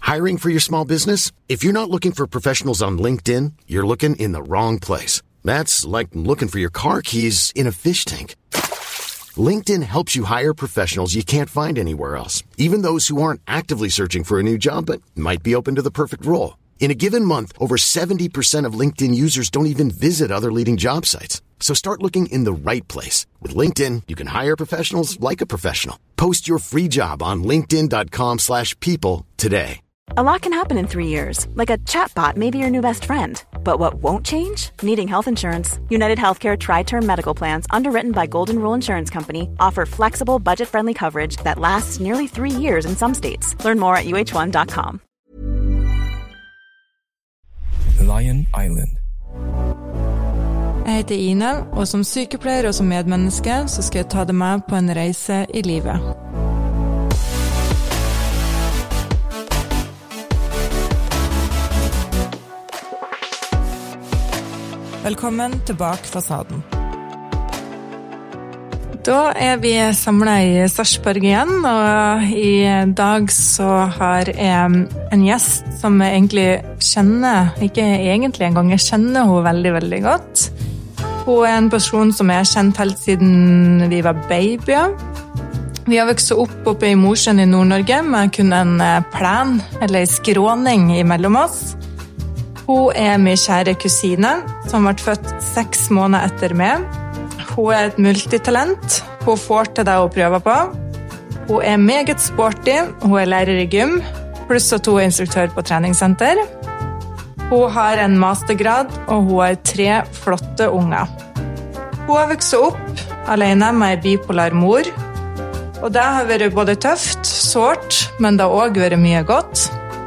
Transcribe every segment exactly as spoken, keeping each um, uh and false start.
Hiring for your small business? If you're not looking for professionals on LinkedIn, you're looking in the wrong place. That's like looking for your car keys in a fish tank. LinkedIn helps you hire professionals you can't find anywhere else, even those who aren't actively searching for a new job but might be open to the perfect role. In a given month, over seventy percent of LinkedIn users don't even visit other leading job sites. So start looking in the right place. With LinkedIn, you can hire professionals like a professional. Post your free job on linkedin.com slash people today. A lot can happen in three years, like a chatbot may be your new best friend. But what won't change? Needing health insurance. United Healthcare Tri-Term Medical Plans, underwritten by Golden Rule Insurance Company, offer flexible, budget-friendly coverage that lasts nearly three years in some states. Learn more at U H one dot com. Lion Island. Jeg heter Ina, og som sykepleier og som medmenneske så skal jeg ta deg med på en reise i livet. Velkommen til Bak fasaden. Da er vi samlet i Sarpsborg igjen, og i dag så har jeg en gjest som jeg egentlig kjenner, ikke egentlig engang, jeg kjenner henne veldig, veldig godt. Hun er en person som jeg har kjent helt siden vi var babyer. Vi har vokst opp oppe i Mosjøen i Nord-Norge med kun en plen, eller en skråning imellom oss. Hun er min kjære kusine, som ble født seks måneder etter meg. Hun er et multitalent. Hun får til det hun prøver på. Hun er meget sporty. Hun er lærer i gym, pluss at hun er instruktør på treningssenter. Hun har en mastergrad, og hun har tre flotte unger. Hun har vokst opp alene med en bipolar mor. Og det har vært både tøft, sårt, men det har også vært mye godt.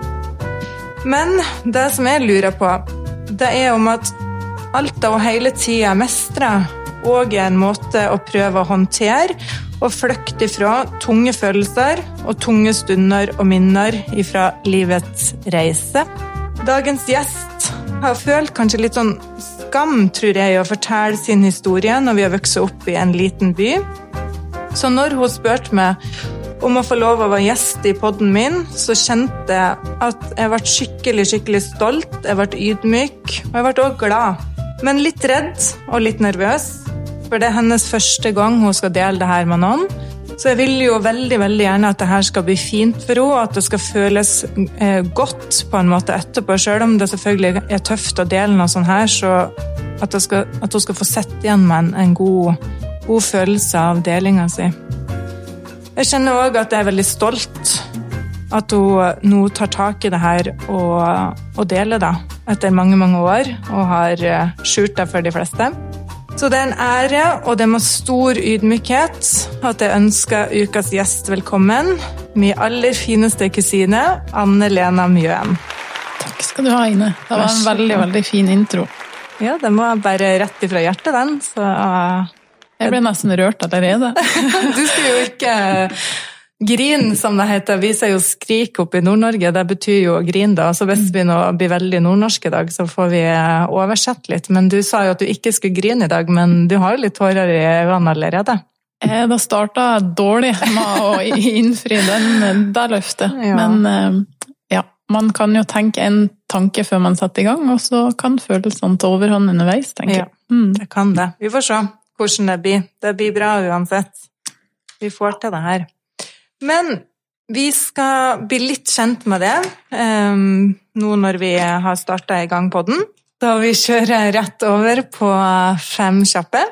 Men det som jeg lurer på, det er om at alt det hun hele tiden mestrer, og er en måte å prøve å håndtere og flykte ifra tunge følelser og tunge stunder og minner ifra livets reise. Dagens gjest har følt kanskje litt sånn skam, tror jeg, å fortelle sin historie når vi har vokst opp i en liten by. Så når hun spurte meg om å få lov å være gjest i podden min, så kjente jeg at jeg ble skikkelig, skikkelig stolt, jeg ble ydmyk, og jeg ble også glad. Men litt redd og litt nervøs, for det er hennes første gang hun skal dele det her med noen. Så jeg vil jo veldig, veldig gjerne at det her skal bli fint for henne, at det skal føles eh, godt på en måte etterpå, selv om det selvfølgelig er tøft å dele noe sånt her, så at, skal, at hun skal få sett igjen med en, en god, god følelse av delingen sin. Jeg kjenner også at jeg er veldig stolt at hun nå tar tak i det her og, og deler det etter mange, mange år, og har skjult det for de fleste. Så det er en ære, og det er med stor ydmykhet at jeg ønsker ukas gjest velkommen, min aller fineste kusine, Anne-Lena Mjøen. Takk skal du ha, Ine. Det var en veldig, veldig fin intro. Ja, det må bare rett ifra hjertet, den. Så, uh, jeg ble nesten rørt allerede. Du skal jo ikke grin, som det heter. Vi sier jo skrik opp i Nord-Norge, det betyr jo grin da. Så hvis vi nå blir veldig nordnorsk i dag, så får vi oversett litt. Men du sa jo at du ikke skulle grine i dag, men du har jo litt tårer i øynene allerede. Da startet jeg dårlig med å innfri den, der løftet. Ja. Men ja, man kan jo tenke en tanke før man setter i gang, og så kan følelsene ta overhånd underveis, tenker jeg. Ja, mm. Det kan det. Vi får se hvordan det blir. Det blir bra uansett. Vi får til det her. Men vi skal bli litt kjent med det, um, nå når vi har startet i gang på den. Da vi kjører rett over på fem kjappe.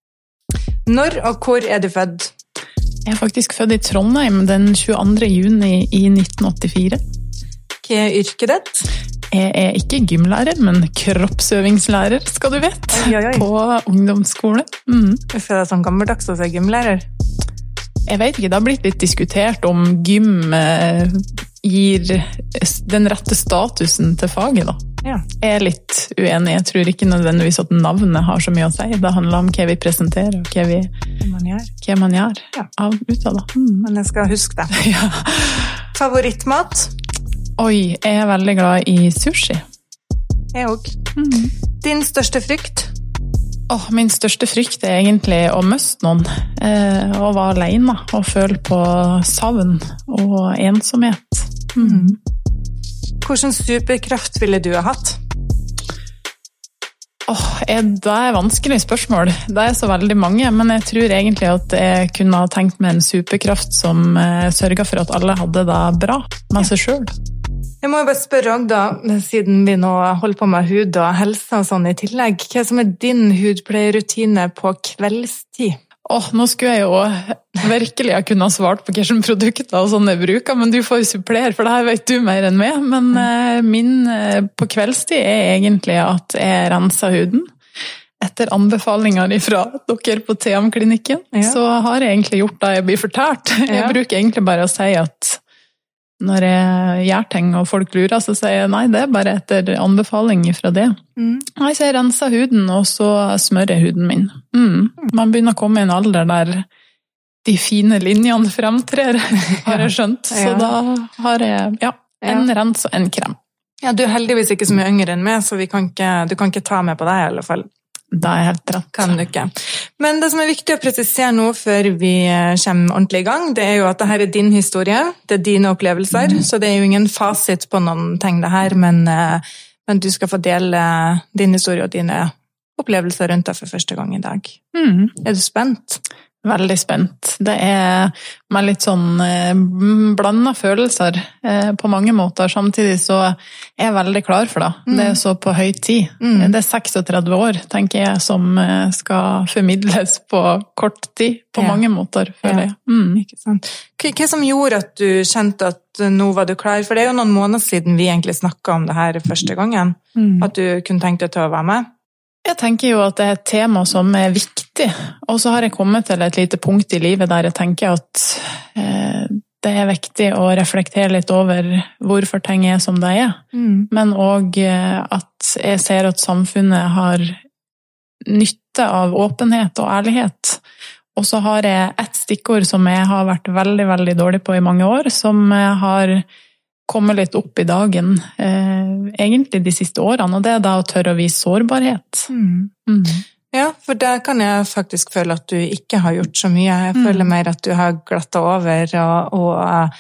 Når og hvor er du født? Jeg er faktisk født i Trondheim den tjueandre juni i nitten åttifire. Hva er yrket ditt? Jeg er ikke gymlærer, men kroppsøvingslærer, skal du vite, oi, oi, oi. På ungdomsskole. Mm. Hvorfor er det sånn gammeldags å si gymlærer? Jeg vet ikke, det har blitt litt diskutert om gym eh, gir den rette statusen til faget, da. Ja. Jeg er litt uenig. Jeg tror ikke nødvendigvis at navnet har så mye å si. Det handler om hva vi presenterer, og hva, vi, hva man gjør, hva man gjør ja. av, ut av det. Mm. Men jeg skal huske det. Ja. Favorittmat? Oi, jeg er veldig glad i sushi. Jeg også. Mm. Din største frykt? Oh, min største frykt er egentlig å miste noen, eh, å være alene og føle på savn og ensomhet. Mm. Hvilken superkraft ville du ha hatt? Åh, er, det er vanskelig spørsmål. Det er så veldig mange, men jeg tror egentlig at jeg kunne ha tenkt meg en superkraft som eh, sørget for at alle hadde det bra med seg selv. Jeg må jo bare spørre også da, siden vi nå holder på med hud og helse og sånn i tillegg, hva som er din hudpleierrutine på kveldstid? Åh, nå skulle jeg jo virkelig ha kunnet svart på hvilke produkter og sånn jeg bruker, men du får jo supplere, for det her vet du mer enn meg. Men eh, min eh, på kveldstid er egentlig at jeg renser huden. Etter anbefalinger fra dere på T M-klinikken, ja. Så har jeg egentlig gjort det jeg blir fortalt. Jeg ja. bruker egentlig bare å si at når jeg gjør ting og folk lurer, så sier jeg nei, det er bare etter anbefaling fra det. Mm. Nei, så jeg renser huden, og så smører jeg huden min. Mm. Man begynner å komme i en alder der de fine linjene fremtrer, har jeg skjønt. Så ja. Da har jeg ja, en ja. rens og en krem. Ja, du er heldigvis ikke så mye yngre enn meg, så vi kan ikke, du kan ikke ta med på deg i alle fall. Det er helt rett. Kan du ikke. Men det som er viktig å presisere nå før vi kommer ordentlig i gang, det er jo at dette er din historie, det er dine opplevelser, mm. så det er jo ingen fasit på noen ting det her, men, men du skal få dele din historie og dine opplevelser rundt deg for første gang i dag. Mm. Er du spent? Veldig spent. Det er med litt sånn eh, blandet følelser eh, på mange måter. Samtidig så er jeg veldig klar for det. Mm. Det er så på høy tid. Mm. Det er seksogtredve år, tenker jeg, som eh, skal formidles på kort tid. På ja. mange måter, føler jeg. Mm. Ikke sant. Hva som gjorde at du kjente at nå var du klar? For det er jo noen måneder siden vi egentlig snakket om det her første gangen. Mm. At du kunne tenke deg til å være med. Jeg tenker jo at det er et tema som er viktig, og så har jeg kommet til et lite punkt i livet der jeg tenker at eh, det er viktig å reflektere litt over hvorfor ting er som det er, mm. men også eh, at jeg ser at samfunnet har nytte av åpenhet og ærlighet. Og så har jeg et stikkord som jeg har vært veldig, veldig dårlig på i mange år, som jeg har komme litt opp i dagen, eh, egentlig de siste årene, og det er da å tørre å vise sårbarhet. Mm. Mm. Ja, for der kan jeg faktisk føle at du ikke har gjort så mye. Jeg mm. føler mer at du har glattet over og, og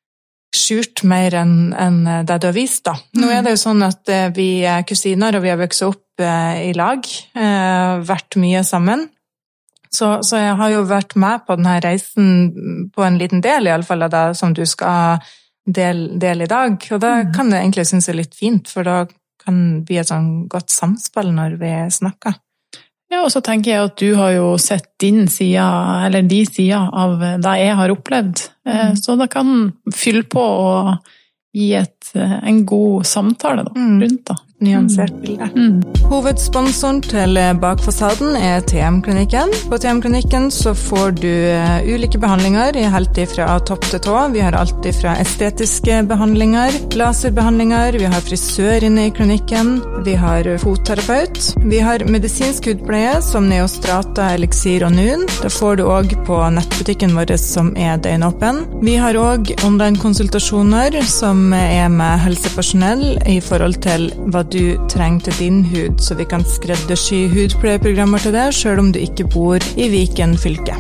skjult mer enn, enn det du har vist da. Mm. Nå er det jo sånn at vi er kusiner, og vi har vokst opp i lag, vært mye sammen. Så, så jeg har jo vært med på denne reisen på en liten del, i alle fall av det som du skal Del, del i dag, og da mm. kan jeg egentlig synes det er litt fint, for da kan det bli et sånn godt samspill når vi snakker. Ja, og så tenker jeg at du har jo sett din side, eller de sider av det jeg har opplevd, mm. så det kan fylle på og gi et, en god samtale da, mm. rundt da. Nyansert bilde. Mm. Hovedsponsoren til Bakfasaden er T M-klinikken. På T M-klinikken så får du ulike behandlinger helt fra topp til tå. Vi har alt fra estetiske behandlinger, laserbehandlinger, vi har frisør inne i klinikken, vi har fotterapeut, vi har medisinsk hudpleie som Neostrata, Elixir og Nun. Det får du også på nettbutikken vår som er døgnåpen. Vi har også online-konsultasjoner som er med helsepersonell i forhold til hva du trenger til din hud, så vi kan skreddersy hudpleieprogrammer til deg, selv om du ikke bor i Viken fylke.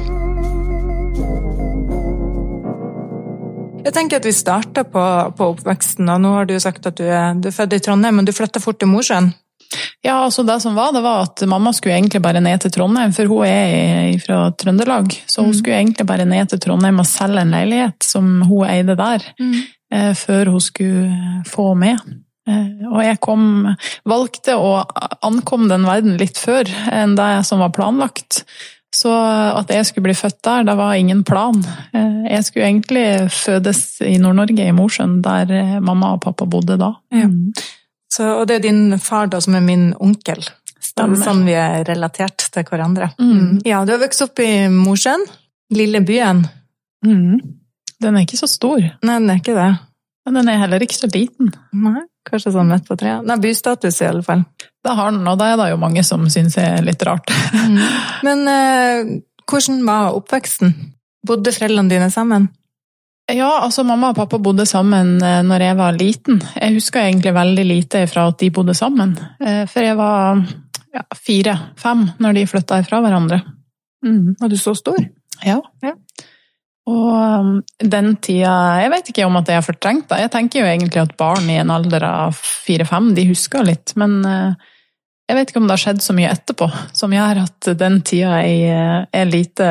Jeg tenker at vi starter på, på oppveksten, og nå har du sagt at du er, du er født i Trondheim, men du flyttet fort til Mosjøen. Ja, altså det som var, det var at mamma skulle egentlig bare ned til Trondheim, for hun er fra Trøndelag, så hun skulle egentlig bare ned til Trondheim og selge en leilighet som hun eide der, mm. før hun skulle få med. Og jeg kom, valgte å ankomme den verden litt før enn det som var planlagt. Så at jeg skulle bli født der, det var ingen plan. Jeg skulle egentlig fødes i Nord-Norge, i Mosjøen, der mamma og pappa bodde da. Ja. Så, og det er din far da, som er min onkel. Stemmer. Det er sånn vi er relatert til hverandre. Mm. Ja, du har vokst opp i Mosjøen, lille byen. Mm. Den er ikke så stor. Nei, den er ikke det. Men den er heller ikke så liten. Nei, kanskje sånn midt på tre. Den har bystatus i alle fall. Det har den, og det er det jo mange som synes er litt rart. Mm. Men eh, hvordan var oppveksten? Bodde foreldrene dine sammen? Ja, altså mamma og pappa bodde sammen når jeg var liten. Jeg husker egentlig veldig lite fra at de bodde sammen. For jeg var ja, fire, fem når de flyttet fra hverandre. Mm. Var du så stor? Ja. ja. Og den tida, jeg vet ikke om at det er fortrengt da. Jeg tenker jo egentlig at barn i en alder av fire-fem, de husker litt, men jeg vet ikke om det har skjedd så mye etterpå, som gjør at den tida er, er lite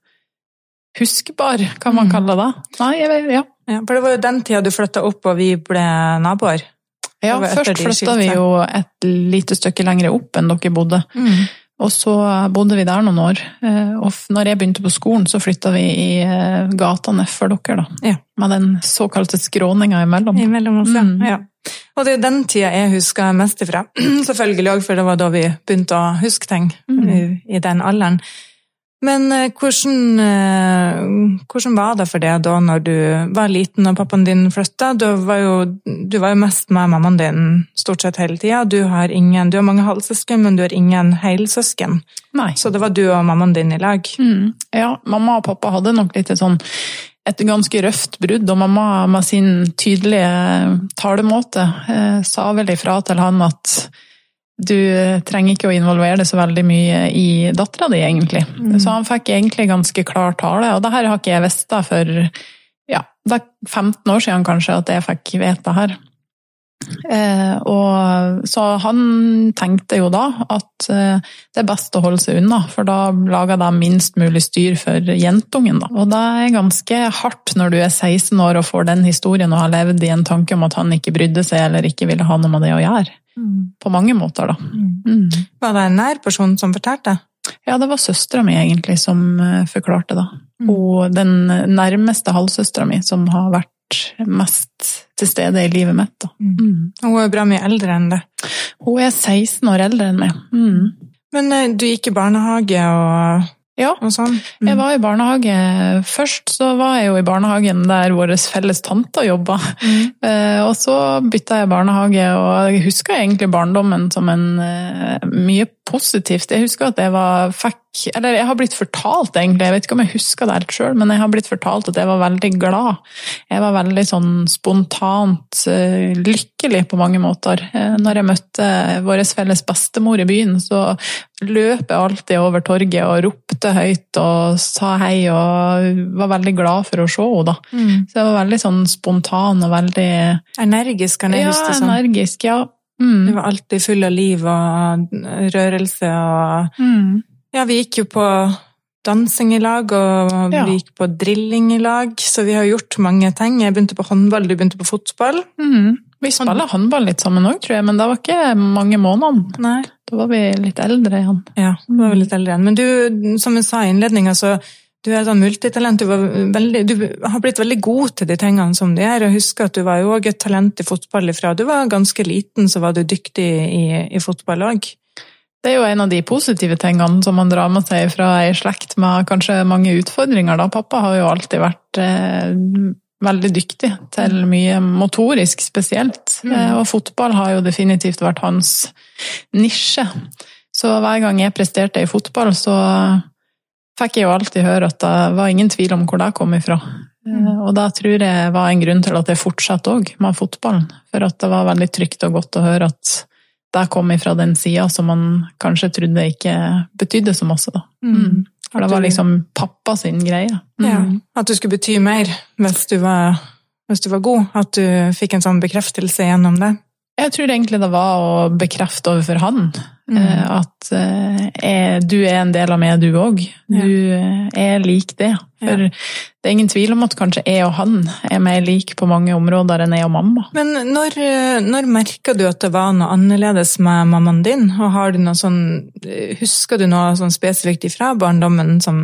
huskbar, kan man kalle det. Nei, jeg vet, ja. Ja, for det var jo den tida du flyttet opp, og vi ble naboer. Ja, først flyttet vi jo et lite stykke lengre opp enn dere bodde. Mm. Og så bodde vi der noen år, og når jeg begynte på skolen, så flyttet vi i gatene for dere da, ja. Med den såkalte skråninga imellom. Imellom oss, mm. ja. Og det er den tida jeg husker mest ifra, selvfølgelig også, for det var da vi begynte å huske ting mm. i, i den alderen. Men hvordan, hvordan var det for deg da når du var liten og pappaen din flyttet? Du var jo, du var jo mest med mammaen din stort sett hele tiden. Du har, ingen, du har mange halvsøsken, men du har ingen helsøsken. Nei. Så det var du og mammaen din i lag. Mm. Ja, mamma og pappa hadde nok litt et sånn et ganske røft brudd, og mamma med sin tydelige talemåte eh, sa vel ifra til han at du trenger ikke å involvere det så veldig mye i datteren din, egentlig. Mm. Så han fikk egentlig ganske klar tale, og det her har ikke jeg visst da for, ja, det er femten år siden kanskje at jeg fikk vite det her. Eh, og så han tenkte jo da at eh, det er best å holde seg unna, for da lager det minst mulig styr for jentungen da. Og det er ganske hardt når du er seksten år og får den historien og har levd i en tanke om at han ikke brydde seg eller ikke ville ha noe med det å gjøre. Mm. På mange måter da. Mm. Var det en nær person som fortalte? Ja, det var søstera mi egentlig som forklarte det. Mm. Og den nærmeste halvsøstera mi som har vært mest til stede i livet mitt da. Mm. Hun er bra mye eldre enn det. Hun er seksten år eldre enn meg. Mm. Men du gikk i barnehage og... Ja, sånn. mm. Jeg var i barnehage. Først så var jeg jo i barnehagen der våre felles tanter jobbet. Mm. Eh, og så bytta jeg barnehage, og jeg husker egentlig barndommen som en eh, mye positivt. Jeg husker at jeg var fikk, eller jeg har blitt fortalt egentlig, jeg vet ikke om jeg husker det helt selv, men jeg har blitt fortalt at jeg var veldig glad. Jeg var veldig sånn spontant uh, lykkelig på mange måter. Uh, når jeg møtte vår felles bestemor i byen, så løp jeg alltid over torget og ropte høyt og sa hei, og var veldig glad for å se henne da. Mm. Så jeg var veldig sånn spontan og veldig... Energisk, kan jeg huske sånn. Ja, energisk, ja. Mm. Det var alltid full av liv og rørelse, og mm. ja, vi gikk jo på dansing i lag, og ja. Vi gikk på drilling i lag, så vi har gjort mange ting. Jeg begynte på håndball, du begynte på fotball. Mm. Vi spiller håndball litt sammen også, tror jeg, men det var ikke mange måneder. Nei. Da var vi litt eldre igjen. Ja, da var vi litt eldre igjen. Men du, som jeg sa i innledningen, så du er et multitalent, du, var veldig, du har blitt veldig god til de tingene som du er, og husk at du var jo også et talent i fotball ifra. Du var ganske liten, så var du dyktig i, i fotball også. Det er jo en av de positive tingene som man drar med seg fra en slekt med kanskje mange utfordringer. Da. Pappa har jo alltid vært eh, veldig dyktig til mye motorisk spesielt, mm. eh, og fotball har jo definitivt vært hans nisje. Så hver gang jeg presterte i fotball, så fikk jeg jo alltid høre at det var ingen tvil om hvor det kom ifra. Mm. Og da tror jeg var en grunn til at jeg fortsatte også med fotballen, for at det var veldig trygt og godt å høre at det kom ifra den siden som man kanskje trodde ikke betydde så masse da. Mm. For det var liksom pappa sin greie. Mm. Ja, at du skulle bety mer hvis du var, hvis du var god, at du fikk en sånn bekreftelse gjennom det. Jeg tror egentlig det var å bekrefte overfor han, mm. at eh, du er en del av meg, du også. Du ja. Er lik det. For ja. Det er ingen tvil om at kanskje jeg og han er mer lik på mange områder enn jeg og mamma. Men når, når merket du at det var noe annerledes med mammaen din? Og har du noe sånn, husker du noe sånn spesifikt ifra barndommen som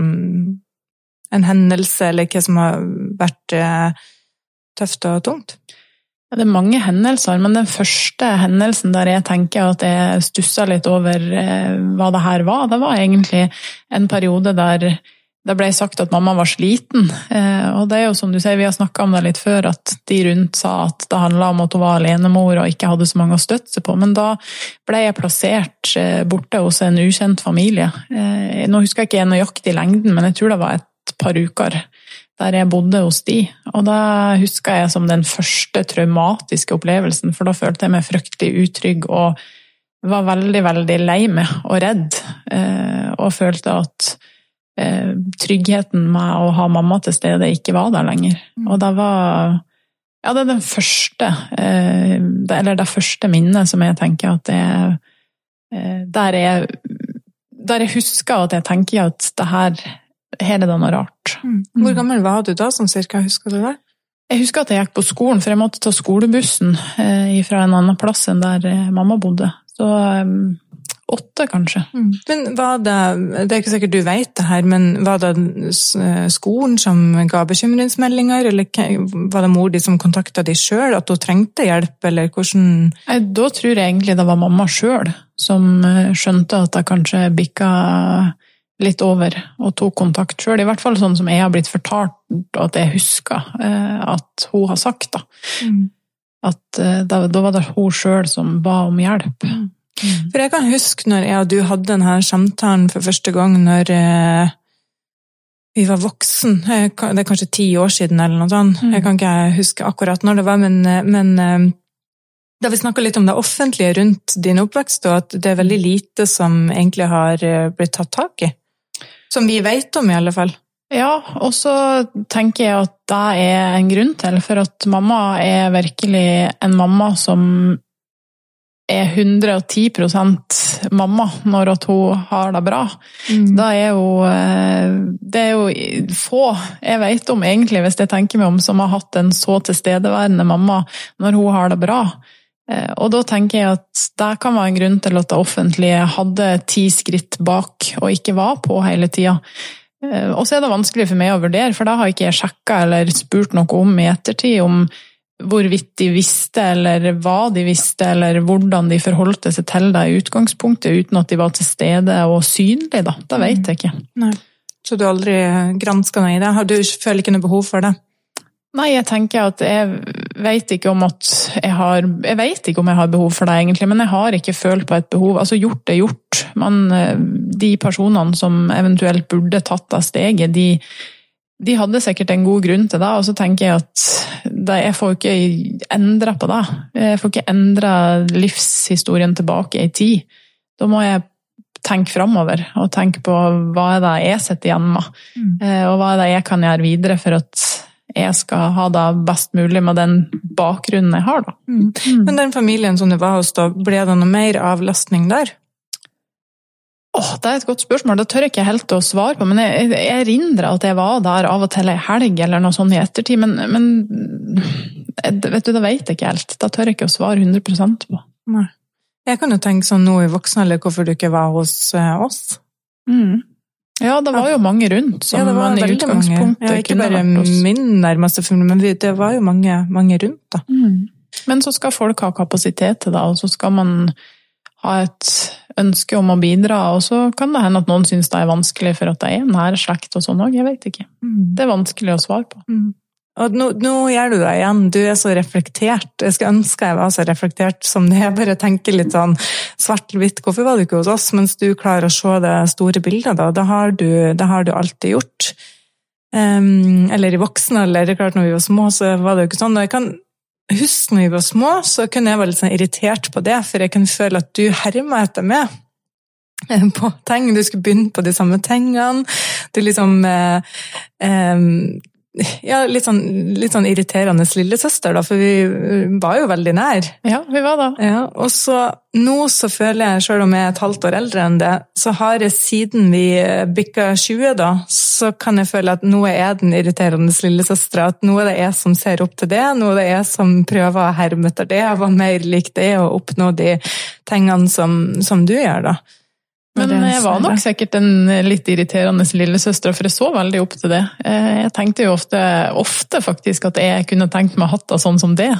en hendelse, eller hva som har vært eh, tøft og tungt? Det er mange hendelser, men den første hendelsen der jeg tenker at jeg stusset litt over eh, hva det her var, det var egentlig en periode der det ble sagt at mamma var sliten. Eh, og det er jo som du sier, vi har snakket om det litt før, at de rundt sa at det handlet om at hun var alenemor og ikke hadde så mange å støtte seg på, men da ble jeg plassert eh, borte hos en ukjent familie. Eh, nå husker jeg ikke nøyaktig lengden, men jeg tror det var et par uker der jeg bodde hos de, og da husker jeg som den første traumatiske opplevelsen, for da følte jeg meg fryktelig utrygg og var veldig, veldig lei meg og redd, og følte at eh, tryggheten med å ha mamma til stede ikke var der lenger. Mm. Og det var, ja, det er den første, eh, det, eller det første minnet som jeg tenker at det er, eh, der jeg, der jeg husker at jeg tenker at det her, her er det noe rart. Mm. Hvor gammel var du da, sånn cirka, husker du det? Jeg husker at jeg gikk på skolen, for jeg måtte ta skolebussen eh, fra en annen plass enn der eh, mamma bodde. Så eh, åtte, kanskje. Mm. Men var det, det er ikke sikkert du vet det her, men var det skolen som ga bekymringsmeldinger, eller var det mor de som kontaktet de selv, at hun trengte hjelp, eller hvordan? Nei, da tror jeg egentlig det var mamma selv som skjønte at det kanskje bikka litt over og tok kontakt selv, i hvert fall sånn som jeg har blitt fortalt, og at jeg husker eh, at hun har sagt da. Mm. At eh, da, da var det hun selv som ba om hjelp. Mm. Mm. For jeg kan huske når jeg og du hadde denne samtalen for første gang når eh, vi var voksen, det er kanskje ti år siden eller noe sånt, mm. jeg kan ikke huske akkurat når det var, men, men eh, da vi snakket litt om det offentlige rundt din oppvekst, og at det er veldig lite som egentlig har blitt tatt tak i. Som vi vet om i alle fall. Ja, og så tenker jeg at det er en grunn til, for at mamma er virkelig en mamma som er hundre og ti prosent mamma når at hun har det bra. Mm. Da er jo, det er jo få jeg vet om egentlig, hvis jeg tenker meg om, som har hatt en så tilstedeværende mamma når hun har det bra. Og da tenker jeg at det kan være en grunn til at det offentlige hadde ti skritt bak og ikke var på hele tida. Og så er det vanskelig for meg å vurdere, for da har ikke jeg sjekket eller spurt noe om i ettertid, om hvorvidt de visste, eller hva de visste, eller hvordan de forholdte seg til det i utgangspunktet, uten at de var til stede og synlige, da. Det vet jeg ikke. Nei. Så du har aldri gransket noe i det? Har du føler ikke noe behov for det? Nei, jeg tenker at jeg vet ikke om at jeg har, jeg vet ikke om jeg har behov for det egentlig, men jeg har ikke følt på et behov, altså gjort er gjort, men de personene som eventuelt burde tatt av steget, de, de hadde sikkert en god grunn til det, og så tenker jeg at det, jeg får ikke endre på det, jeg får ikke endre livshistorien tilbake i tid, da må jeg tenke fremover, og tenke på hva er det jeg setter igjen med, mm. og hva er det jeg kan gjøre videre for at jeg skal ha det best mulig med den bakgrunnen jeg har da. Mm. Mm. Men den familien som du var hos da, ble det noe mer avlastning der? Åh, det er et godt spørsmål, det tør jeg ikke helt å svare på, men jeg, jeg erindrer at jeg var der av og til en helg eller noe sånt i ettertid, men, men vet du, det vet jeg ikke helt, det tør jeg ikke å svare hundre prosent på. Nei. Jeg kan jo tenke sånn nå i voksen, eller hvorfor du ikke var hos oss. Mm. Ja, det var jo mange rundt som ja, man i utgangspunktet ja, ikke bare min nærmeste familie, men det var jo mange, mange rundt da. Mm. Men så skal folk ha kapasitet til det, og så skal man ha et ønske om å bidra, og så kan det hende at noen synes det er vanskelig for at det er en nær slekt og sånn også, jeg vet ikke. Mm. Det er vanskelig å svare på. Mm. Og nå, nå gjør du det igjen, du er så reflektert, jeg skal ønske jeg var så reflektert som det, jeg bare tenker litt sånn svart-hvitt, hvorfor var du ikke hos oss, mens du klarer å se det store bildet da, det har du, det har du alltid gjort. Um, eller i voksne, eller det er klart når vi var små, så var det jo ikke sånn, og jeg kan huske når vi var små, så kunne jeg være litt sånn irritert på det, for jeg kunne føle at du hermet etter meg på ting, du skulle begynne på de samme tingene, du liksom... Eh, eh, Ja, litt sånn, litt sånn irriterende lillesøster da, for vi var jo veldig nær. Ja, vi var da. Ja, og så nå så føler jeg, selv om jeg er et halvt år eldre enn det, så har jeg siden vi bikka tjue da, så kan jeg føle at nå er jeg den irriterende lillesøstra, at nå er det jeg som ser opp til det, nå er det jeg som prøver å herme etter det, og var mer lik det, og oppnå de tingene som, som du gjør da. Men jeg var nok sikkert en litt irriterende lillesøster, for jeg så veldig opp til det. Jeg tenkte jo ofte, ofte faktisk at jeg kunne tenkt meg hatt det sånn som det.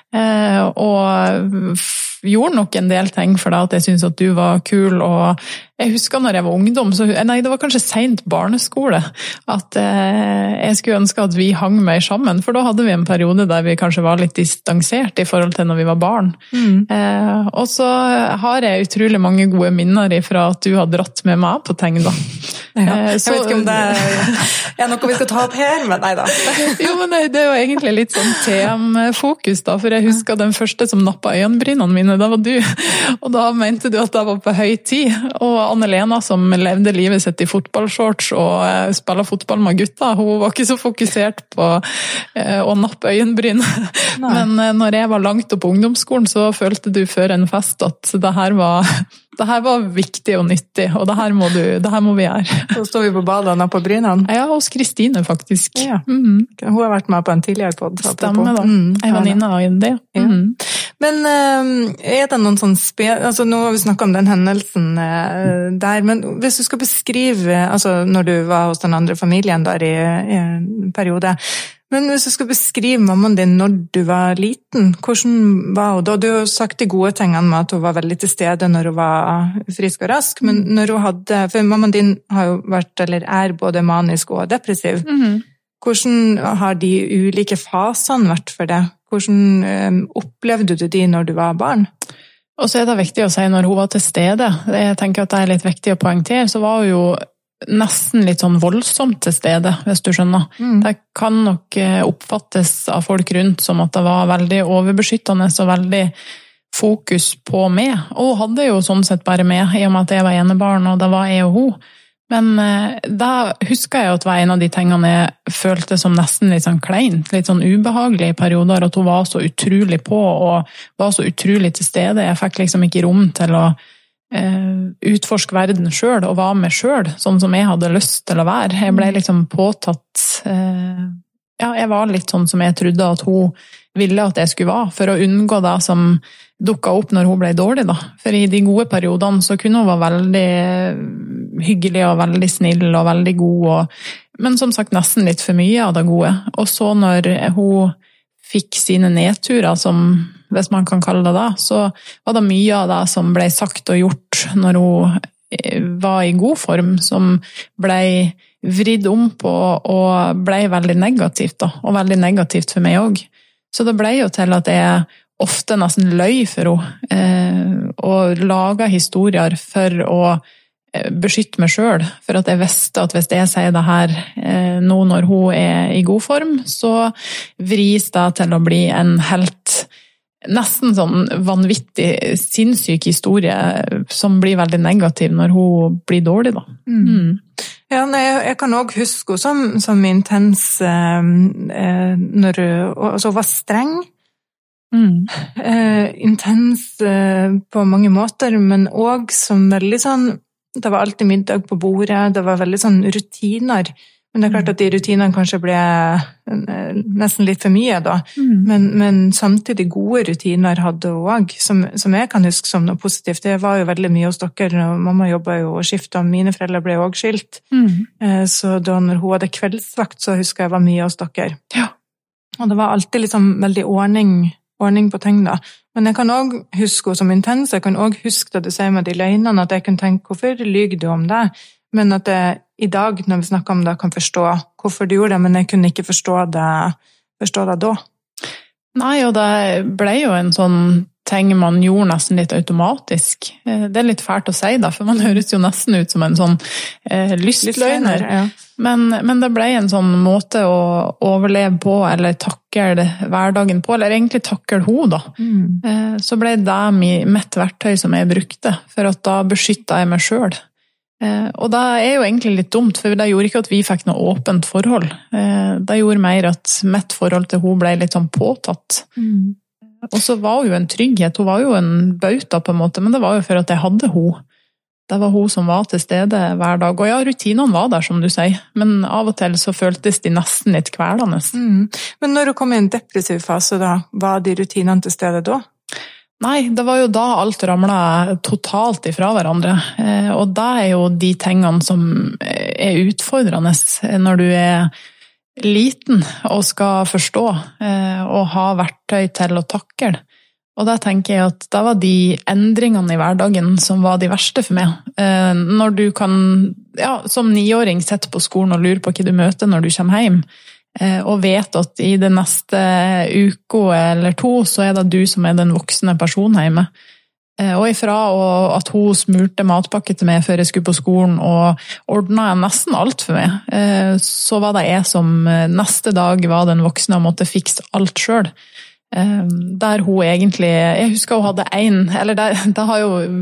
Og gjorde nok en del ting for deg at jeg synes at du var kul, og jeg husker når jeg var ungdom, så, nei, det var kanskje sent barneskole, at eh, jeg skulle ønske at vi hang mer sammen, for da hadde vi en periode der vi kanskje var litt distansert i forhold til når vi var barn. Mm. Eh, og så har jeg utrolig mange gode minner fra at du har dratt med meg på ting da. Ja, jeg så, vet ikke om det er noe vi skal ta opp her, men nei da. Jo, men det er jo egentlig litt sånn T M-fokus da, for jeg husker den første som nappet øyenbrynene mine, da var du, og da mente du at det var på høy tid, og var Anne-Lena som levde livet sitt i fotballshorts og spiller fotball med gutta. Hun var ikke så fokusert på å nappe øyenbryn. Nei. Men når jeg var langt opp på ungdomsskolen, så følte du før en fest at det her var, det her var viktig og nyttig, og det her må, du, det her må vi gjøre. Så står vi på badet og napper brynene? Ja, hos Kristine faktisk. Ja. Mm. Hun har vært med på en tidligere podd. Stemmer da. Mm. Jeg var inne av det. Ja. Mm. Men er det noen sånn spe... Altså, nå har vi snakket om den hendelsen der, men hvis du skal beskrive, altså når du var hos den andre familien der i, i en periode, men hvis du skal beskrive mammaen din når du var liten, hvordan var hun da? Du har jo sagt de gode tingene med at hun var veldig til stede når hun var frisk og rask, men når hun hadde, for mammaen din har jo vært, eller er både manisk og depressiv, mm-hmm. hvordan har de ulike fasene vært for deg? Hvordan um, opplevde du de når du var barn? Og så er det viktig å si når hun var til stede. Jeg tenker at det er litt viktig å poengtere, så var hun jo nesten litt sånn voldsomt til stede, hvis du skjønner. Mm. Det kan nok oppfattes av folk rundt som at det var veldig overbeskyttende og veldig fokus på meg. Og hun hadde jo sånn sett bare meg, i og med at jeg var enebarn, og det var jeg og hun. Men da husker jeg at det var en av de tingene jeg følte som nesten litt sånn kleint, litt sånn ubehagelig i perioder, at hun var så utrolig på og var så utrolig til stede. Jeg fikk liksom ikke rom til å utforske verden selv og være med selv, sånn som jeg hadde lyst til å være. Jeg ble liksom påtatt, ja, jeg var litt sånn som jeg trodde at hun ville at jeg skulle være, for å unngå det som dukket opp når hun ble dårlig da. For i de gode periodene så kunne hun være veldig hyggelig og veldig snill og veldig god, og, men som sagt nesten litt for mye av det gode. Og så når hun fikk sine nedturer, som hvis man kan kalle det det, så var det mye av det som ble sagt og gjort når hun var i god form, som ble vridd om på og ble veldig negativt da, og veldig negativt for meg også. Så det ble jo til at jeg ofte nesten løy for henne, og laget historier for å beskytte meg selv, for at jeg visste at hvis jeg sier det her nå når hun er i god form, så vris det til å bli en helt nesten sånn vanvittig, sinnssyk historie som blir veldig negativ når hun blir dårlig da. Mm. Ja, nei, jeg kan også huske henne som, som intens eh, når hun altså, var streng. Mm. Eh, intens eh, på mange måter, men også som veldig sånn, det var alltid middag på bordet, det var veldig sånn rutiner. Men det er klart at de rutinene kanskje ble nesten litt for mye da. Mm. Men, men samtidig gode rutiner hadde hun også, som, som jeg kan huske som noe positivt. Det var jo veldig mye hos dere, og mamma jobbet jo og skiftet, og mine foreldre ble jo også skilt. Mm. Så da når hun hadde kveldsvakt, så husker jeg var mye hos dere. Ja. Og det var alltid liksom veldig ordning, ordning på ting da. Men jeg kan også huske henne som intens, jeg kan også huske det du sier med de løgnene, at jeg kan tenke, hvorfor lyger du om det? Men at jeg i dag, når vi snakker om det, kan forstå hvorfor du gjorde det, men jeg kunne ikke forstå det, forstå det da. Nei, og det ble jo en sånn ting man gjorde nesten litt automatisk. Det er litt fælt å si da, for man høres jo nesten ut som en sånn eh, lystløgner. Ja. Men, men det ble en sånn måte å overleve på, eller takle hverdagen på, eller egentlig takle ho da. Mm. Eh, så ble det mitt verktøy som jeg brukte, for at da beskyttet jeg meg selv. Eh, og det er jo egentlig litt dumt, for det gjorde ikke at vi fikk noe åpent forhold. Eh, det gjorde mer at mitt forhold til hun ble litt sånn påtatt. Mm. Og så var hun jo en trygghet, hun var jo en bauta på en måte, men det var jo for at jeg hadde hun. Det var hun som var til stede hver dag. Og ja, rutinene var der, som du sier, men av og til så føltes de nesten litt kvelende. Mm. Men når hun kom i en depressiv fase da, var de rutinene til stede da? Nei, det var jo da alt ramlet totalt ifra hverandre, og det er jo de tingene som er utfordrende når du er liten og skal forstå og ha verktøy til å takle. Og da tenker jeg at det var de endringene i hverdagen som var de verste for meg. Når du kan, ja, som niåring sitte på skolen og lure på hva du møter når du kommer hjem, og vet at i det neste uke eller to så er det du som er den voksne personen hjemme. Og ifra at hun smurte matpakke til meg før jeg skulle på skolen og ordnet nesten alt for meg, så var det jeg som neste dag var den voksne og måtte fikse alt selv. Der hun egentlig, jeg husker hun hadde en, eller det, det har jo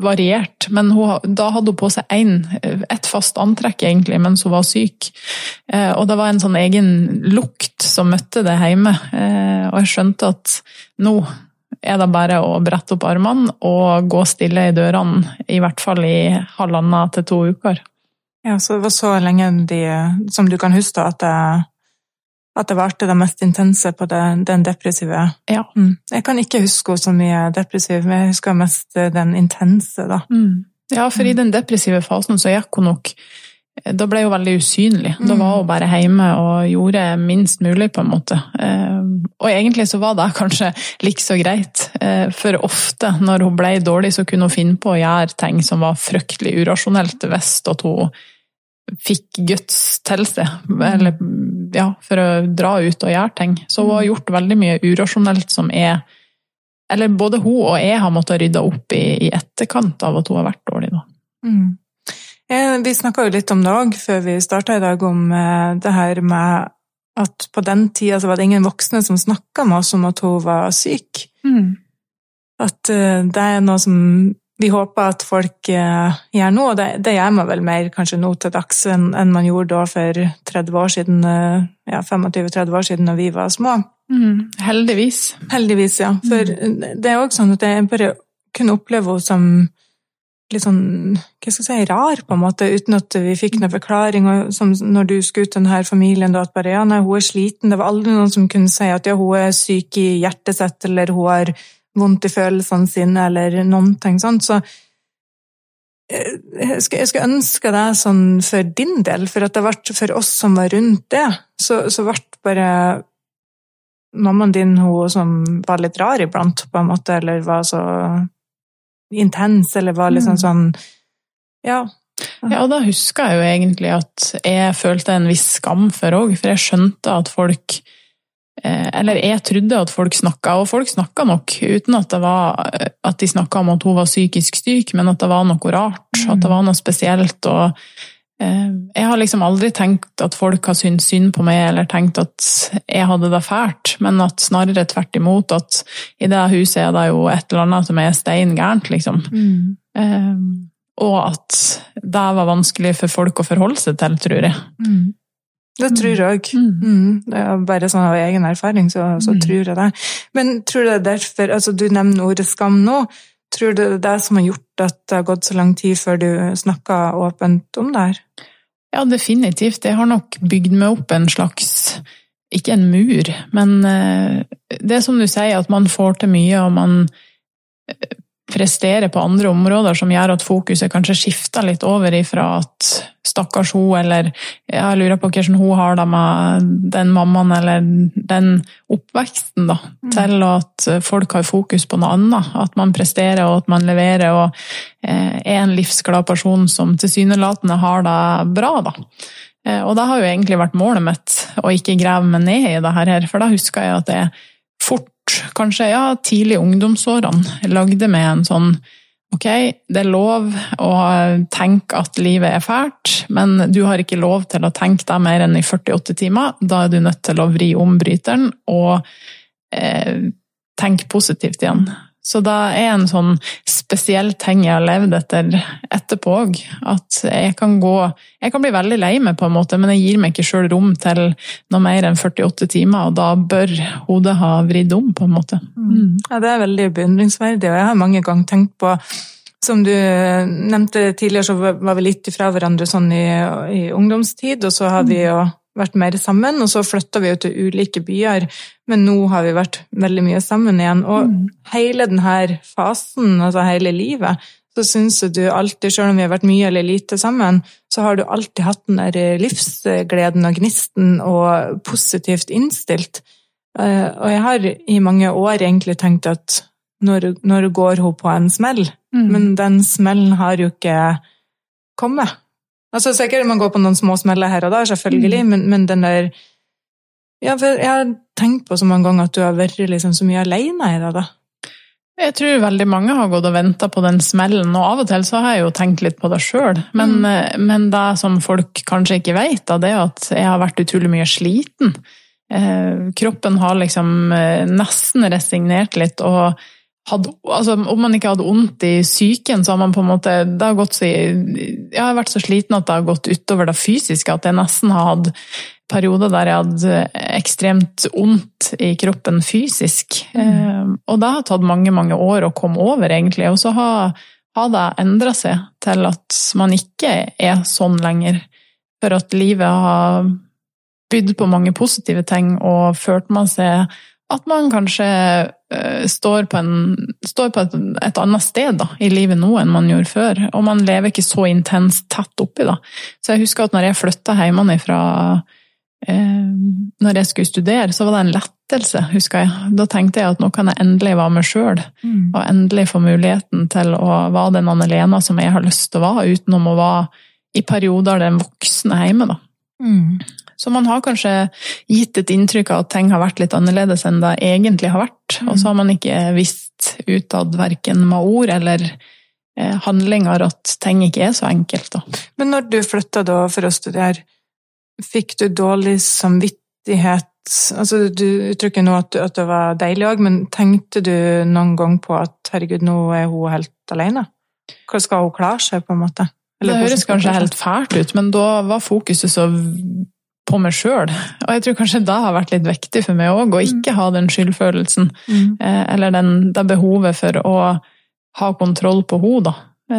variert, men hun, da hadde hun på seg en, et fast antrekk egentlig, mens hun var syk. Og det var en sånn egen lukt som møtte det hjemme, og jeg skjønte at nå er det bare å brette opp armene og gå stille i dørene, i hvert fall i halvannet til to uker. Ja, så det var så lenge de, som du kan huske at det, at det varte det mest intense på den, den depressive. Ja. Mm. Jeg kan ikke huske så mye depressiv, men jeg husker mest den intense da. Mm. Ja, for i den depressive fasen så gikk hun nok, da ble hun veldig usynlig. Da var hun bare hjemme og gjorde minst mulig på en måte. Og egentlig så var det kanskje like så greit, for ofte når hun ble dårlig så kunne hun finne på å gjøre ting som var fryktelig urasjonelt hvis at hun fikk Guds til seg, eller ja, for å dra ut og gjøre ting. Så hun har gjort veldig mye urasjonelt som er, eller både hun og jeg har måttet rydde opp i, i etterkant av at hun har vært dårlig da. Mm. Vi snakket jo litt om det også, før vi startet i dag, om det her med at på den tiden så var det ingen voksne som snakket med oss om at hun var syk. Mm. At det er noe som vi håper at folk gjør nå, og det, det gjør man vel mer kanskje nå til dags enn, enn man gjorde da for tretti år siden, ja, tjuefem til tretti år siden når vi var små. Mm. Heldigvis. Heldigvis, ja. For mm. det er også sånn at jeg bare kunne oppleve henne som litt sånn, hva skal jeg si, rar på en måte, uten at vi fikk noen forklaring, og som når du skulle ut denne familien, da, at bare, ja, nei, hun er sliten, det var aldri noen som kunne si at ja, hun er syk i hjertet sitt, eller hun har vondt i følelsene sine, eller noen ting sånt, så jeg skal, jeg skal ønske det sånn for din del, for at det ble for oss som var rundt det, så, så ble bare mammaen din, hun som var litt rar iblant, på en måte, eller var så intens, eller var liksom sånn, ja. Ja, og da husker jeg jo egentlig at jeg følte en viss skam for også, for jeg skjønte at folk, eller jeg trodde at folk snakket, og folk snakket nok, uten at det var, at de snakket om at hun var psykisk syk, men at det var noe rart, at det var noe spesielt, og jeg har liksom aldri tenkt at folk har syntes synd på meg, eller tenkt at jeg hadde det fælt, men at snarere tvert imot, at i det huset er det jo et eller annet som er steingærent, liksom. Mm. Um, og at det var vanskelig for folk å forholde seg til, tror jeg. Mm. Det tror jeg også. Mm. Mm. Det er bare sånn av egen erfaring, så, så mm. tror jeg det. Men tror du det er derfor, altså du nevner ordet skam nå, tror du det er det som har gjort at det har gått så lang tid før du snakket åpent om det her? Ja, definitivt. Jeg har nok bygd meg opp en slags, ikke en mur, men det er som du sier, at man får til mye, og man presterer på andre områder som gjør at fokuset kanskje skifter litt over ifra at stakkars hun, eller jeg lurer på hvordan hun har det med den mammaen, eller den oppveksten da, mm. til at folk har fokus på noe annet, at man presterer og at man leverer og er en livsglad person som tilsynelatende har det bra da. Og det har jo egentlig vært målet mitt å ikke grave meg ned i det her, for da husker jeg at jeg fort, kanskje ja, tidlig ungdomsårene, lagde meg en sånn, ok, det er lov å tenke at livet er fælt, men du har ikke lov til å tenke deg mer enn i førtiåtte timer, da er du nødt til å vri om bryteren og eh, tenke positivt igjen. Så det er en sånn spesiell ting jeg har levd etter etterpå også, at jeg kan gå, jeg kan bli veldig lei meg på en måte, men jeg gir meg ikke selv rom til noe mer enn førtiåtte timer, og da bør hodet ha vridd om på en måte. Mm. Ja, det er veldig beundringsverdig, og jeg har mange ganger tenkt på, som du nevnte tidligere, så var vi litt ifra hverandre sånn i, i ungdomstid, og så har vi jo vært mer sammen, og så flyttet vi jo til ulike byer, men nå har vi vært veldig mye sammen igjen, og mm. hele denne fasen, altså hele livet, så synes du alltid, selv om vi har vært mye eller lite sammen, så har du alltid hatt den der livsgleden og gnisten og positivt innstilt. Og jeg har i mange år egentlig tenkt at når, når går hun på en smell, mm. men den smellen har jo ikke kommet. Altså, sikkert man går på noen små smeller her og der, selvfølgelig, mm. men, men den der, ja, for jeg har tenkt på så mange ganger at du har vært liksom så mye alene i det da. Jeg tror veldig mange har gått og ventet på den smellen, og av og til så har jeg jo tenkt litt på det selv, men, mm. men det som folk kanskje ikke vet da, det er at jeg har vært utrolig mye sliten. Eh, kroppen har liksom nesten resignert litt, og hadde, altså, om man ikke hadde ondt i psyken, så har man på en måte, det har gått så, jeg har vært så sliten at det har gått utover det fysiske, at jeg nesten har hatt perioder der jeg hadde ekstremt ondt i kroppen fysisk. Mm. Og det har tatt mange, mange år å komme over egentlig, og så har, har det endret seg til at man ikke er sånn lenger, for at livet har bydd på mange positive ting, og ført man seg at man kanskje uh, står på, en, står på et, et annet sted da, i livet nå enn man gjorde før, og man lever ikke så intenst tett oppi da. Så jeg husker at når jeg flyttet hjemmefra, uh, når jeg skulle studere, så var det en lettelse, husker jeg. Da tenkte jeg at nå kan jeg endelig være meg selv, mm. og endelig få muligheten til å være den Anne-Lena som jeg har lyst til å være, utenom å være i perioder den voksne hjemme da. Mm. Så man har kanskje gitt et inntrykk av at ting har vært litt annerledes enn det egentlig har vært, mm. og så har man ikke visst utad hverken med ord eller eh, handlinger at ting ikke er så enkelt. Da. Men når du flyttet da for å studere, fikk du dårlig samvittighet? Altså, du uttrykker nå at, at det var deilig også, men tenkte du noen gang på at herregud, nå er hun helt alene? Hva skal hun klare seg på en måte? Eller det høres kanskje helt fælt ut, men da var fokuset så på meg selv. Og jeg tror kanskje det har vært litt viktig for meg også, å ikke ha den skyldfølelsen, mm. eller den, det behovet for å ha kontroll på henne.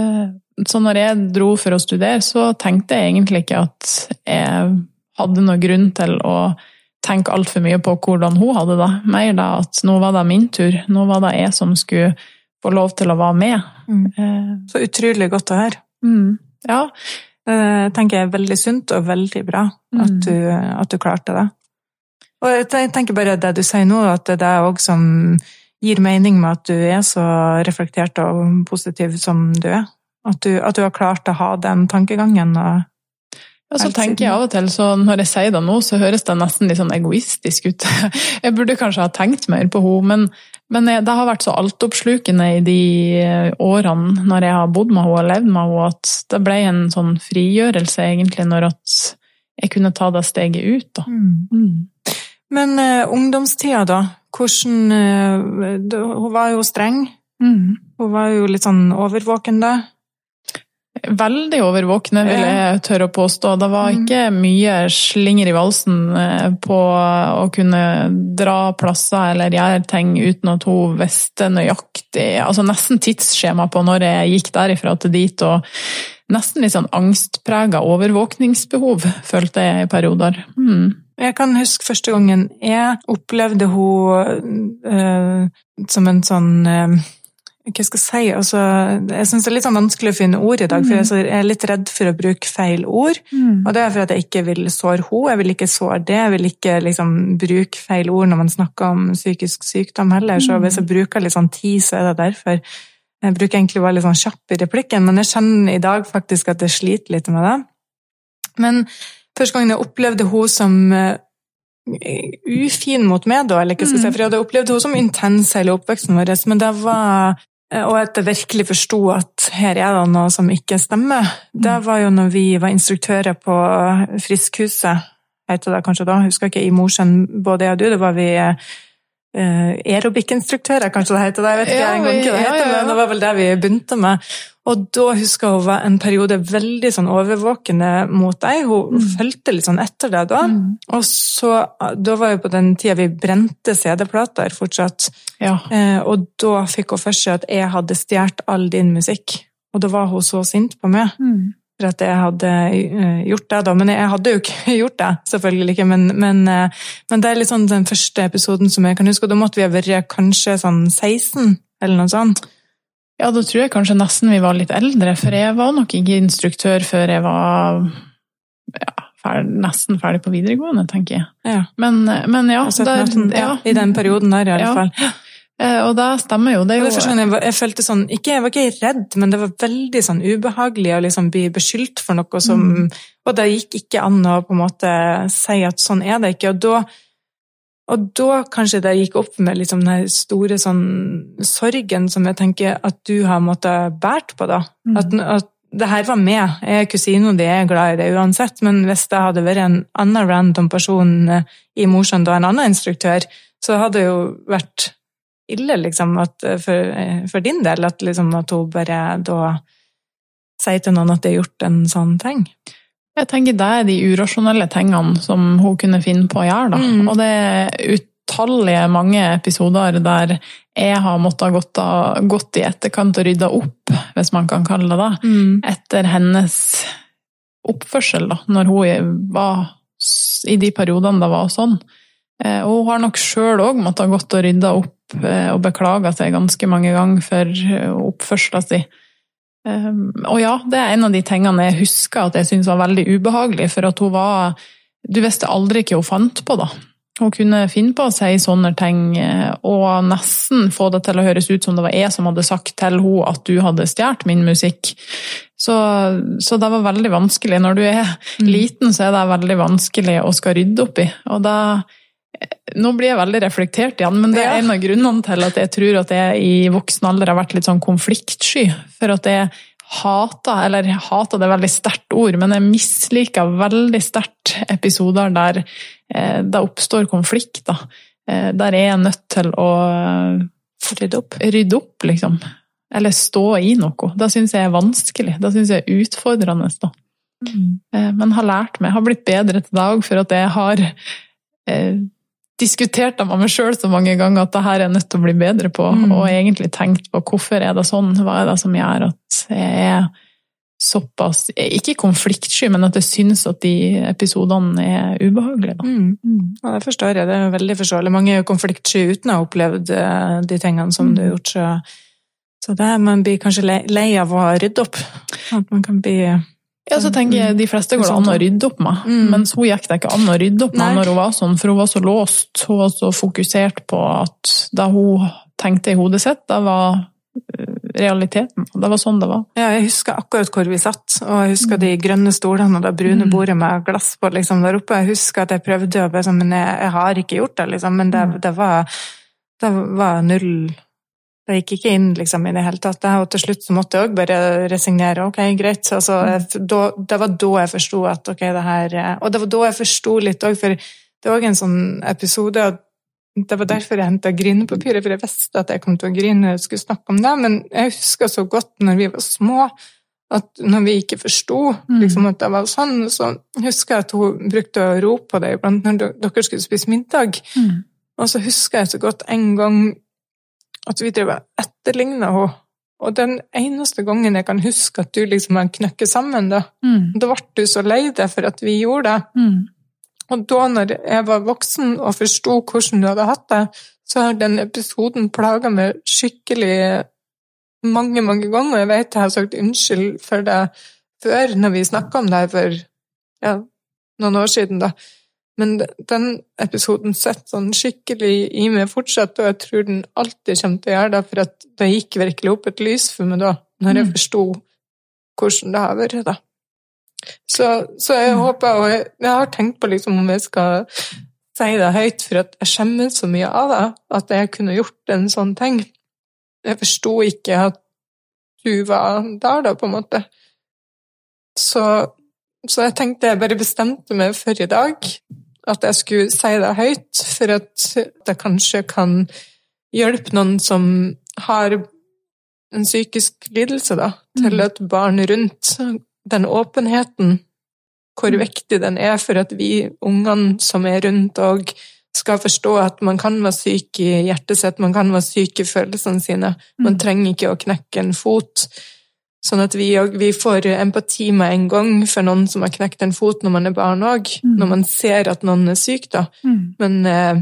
Så når jeg dro for å studere, så tenkte jeg egentlig ikke at jeg hadde noen grunn til å tenke alt for mye på hvordan hun hadde det. Mer da at nå var det min tur, nå var det jeg som skulle få lov til å være med. Mm. Så utrolig godt å høre. Mm. Ja, jeg tenker jeg er veldig sunt og veldig bra at du, at du klarte det. Og jeg tenker bare det du sier nå, at det er også som gir mening med at du er så reflektert og positiv som du er. At du, at du har klart å ha den tankegangen. Og ja, så tenker jeg av og til, så når jeg sier det nå, så høres det nesten litt sånn egoistisk ut. Jeg burde kanskje ha tenkt mer på henne, men Men det har vært så altoppslukende i de årene når jeg har bodd med henne og levd med henne, at det ble en sånn frigjørelse egentlig når at jeg kunne ta det steget ut. Da. Mm. Mm. Men uh, ungdomstida da, hvordan, uh, hun var jo streng, mm. hun var jo litt sånn overvåkende. Veldig overvåkende, vil jeg tørre å påstå. Det var ikke mye slinger i valsen på å kunne dra plasser eller gjøre ting uten at hun visste nøyaktig, altså nesten tidsskjema på når jeg gikk derifra til dit, og nesten litt sånn angstpreget overvåkningsbehov, følte jeg i perioder. Mm. Jeg kan huske første gangen jeg opplevde hun uh, som en sånn... Uh, Hva skal jeg si? Altså, jeg synes det er litt sånn vanskelig å finne ord i dag, for jeg er litt redd for å bruke feil ord, mm. og det er for at jeg ikke vil såre henne, jeg vil ikke såre det, jeg vil ikke liksom bruke feil ord når man snakker om psykisk sykdom heller, så hvis jeg bruker litt sånn tid, så er det derfor. Jeg bruker egentlig å være litt sånn kjapp i replikken, men jeg kjenner i dag faktisk at jeg sliter litt med det. Men første gangen jeg opplevde henne som ufin mot meg da, eller ikke skal jeg si, for jeg hadde opplevd henne som intens hele oppveksten vår, men det var... Og at jeg virkelig forstod at her er det noe som ikke stemmer. Det var jo når vi var instruktører på Friskhuset, heter det kanskje da, husker ikke, i Mosjøen, både jeg og du, det var vi eh, aerobic-instruktører, kanskje det heter det, jeg vet ikke ja, en gang hva det heter, ja, ja, ja. Men det var vel det vi begynte med. Og da husker jeg hun var en periode veldig sånn overvåkende mot deg, hun mm. følte litt sånn etter det da, mm. og så, da var jo på den tiden vi brente C D-plater fortsatt, ja. eh, og da fikk hun først at jeg hadde stjert all din musikk, og da var hun så sint på meg, mm. for at jeg hadde uh, gjort det da, men jeg hadde jo ikke gjort det, selvfølgelig ikke, men, men, uh, men det er litt sånn den første episoden som jeg kan huske, og da måtte vi ha vært kanskje sånn seksten, eller noe sånt. Ja, da tror jeg kanskje nesten vi var litt eldre, for jeg var nok ikke instruktør før jeg var ja, ferdig, nesten ferdig på videregående, tenker jeg. Ja. Men, men ja, der, ja, i den perioden der i alle ja. fall. Og det stemmer jo. Det er jo... Det jeg, var, jeg følte sånn, ikke, jeg var ikke redd, men det var veldig sånn ubehagelig å liksom bli beskyldt for noe som, mm. og det gikk ikke an å på en måte si at sånn er det ikke, og da Og da kanskje det gikk opp med liksom den store sånn sorgen som jeg tenker at du har måttet bært på da. Mm. At, at det her var meg. Jeg er kusine, de er glad i det uansett, men hvis det hadde vært en annen random person i Mosjøen da, en annen instruktør, så hadde det jo vært ille, liksom, at, for, for din del, at, liksom, at hun bare da sier til noen at det er gjort en sånn ting? Jeg tenker det er de urasjonelle tingene som hun kunne finne på å gjøre, da. Mm. Og det er utallige mange episoder der jeg har måttet ha gått, gått i etterkant og rydda opp, hvis man kan kalle det det, mm. etter hennes oppførsel, da, når hun var i de periodene det var sånn. Og hun har nok selv også måttet ha gått og rydda opp og beklaget seg ganske mange ganger for oppførselen sin. Og ja, det er en av de tingene jeg husker at jeg synes var veldig ubehagelig, for at hun var, du visste aldri hva hun fant på da. Hun kunne finne på å si sånne ting, og nesten få det til å høres ut som det var jeg som hadde sagt til henne at du hadde stjert min musikk. Så, så det var veldig vanskelig. Når du er liten, så er det veldig vanskelig å skal rydde opp i. Og da, nå blir jeg veldig reflektert igjen, men det er en av grunnene til at jeg tror at jeg i voksen alder har vært litt sånn konfliktsky, for at jeg hater, eller hater det er veldig sterkt ord, men jeg misliker veldig sterkt episoder der eh, det oppstår konflikter, eh, der jeg er nødt til å rydde opp, rydde opp liksom, eller stå i noe. Det synes jeg er vanskelig, det synes jeg er utfordrende da. Mm. Eh, men har lært meg, har blitt bedre til dag for at jeg har eh, diskutert det med meg selv så mange ganger at det her er nødt til å bli bedre på, mm. og egentlig tenkt på hvorfor er det sånn, hva er det som gjør at jeg er såpass, ikke konfliktsky, men at jeg synes at de episodene er ubehagelige. Da. Mm. Mm. Ja, det forstår jeg, det er veldig forståelig. Mange er konfliktsky uten å ha opplevd de tingene som mm. du har gjort, så, så det er, man blir kanskje lei, lei av å rydde opp, at man kan bli... Ja, så tenker jeg, de fleste går det an å rydde opp med, mm. mens hun gikk det ikke an å rydde opp med Nei. Når hun var sånn, for hun var så låst, hun var så fokusert på at det hun tenkte i hodet sitt, det var realiteten, det var sånn det var. Ja, jeg husker akkurat hvor vi satt, og jeg husker de grønne stolene og det brune bordet med glass på liksom der oppe, jeg husker at jeg prøvde å be sånn, men jeg, jeg har ikke gjort det liksom, men det, det, var, det var null... Det gikk ikke inn liksom, i det hele tatt, og til slutt så måtte jeg også bare resignere, ok, greit, altså, jeg, da, det var da jeg forstod at, ok, det her, og det var da jeg forstod litt også, for det var også en sånn episode, og det var derfor jeg hentet grinepapiret, for jeg visste at jeg kom til å grine når jeg skulle snakke om det, men jeg husker så godt når vi var små, at når vi ikke forstod liksom, at det var sånn, så husker jeg at hun brukte å rope på det iblant når dere skulle spise middag, mm. og så husker jeg så godt en gang at vi drev etterlignet henne. Og den eneste gangen jeg kan huske at du liksom har knøkket sammen, da, mm. da ble du så lei deg for at vi gjorde det. Mm. Og da når jeg var voksen og forstod hvordan du hadde hatt det, så har den episoden plaget meg skikkelig mange, mange ganger. Jeg vet jeg har sagt unnskyld for det før, når vi snakket om det for ja, noen år siden da. Men den episoden sett sånn skikkelig i meg fortsatt, og jeg tror den alltid kommer til å gjøre det, for at det gikk virkelig opp et lys for meg da, når jeg forstod hvordan det har vært da. Så, så jeg håper, og jeg, jeg har tenkt på liksom om jeg skal si det høyt, for at jeg skjemmer så mye av det, at jeg kunne gjort en sånn ting. Jeg forstod ikke at du var der da, på en måte. Så, så jeg tenkte jeg bare bestemte meg for i dag, at jeg skulle si det høyt, for at det kanskje kan hjelpe noen som har en psykisk lidelse da, til et barn rundt. Den åpenheten, hvor viktig den er for at vi ungene som er rundt og skal forstå at man kan være syk i hjertet sitt, man kan være syk i følelsene sine, man trenger ikke å knekke en fot. Sånn at vi, vi får empati med en gang for noen som har knekt en fot når man er barn også, mm. når man ser at noen er syk da. Mm. Men eh,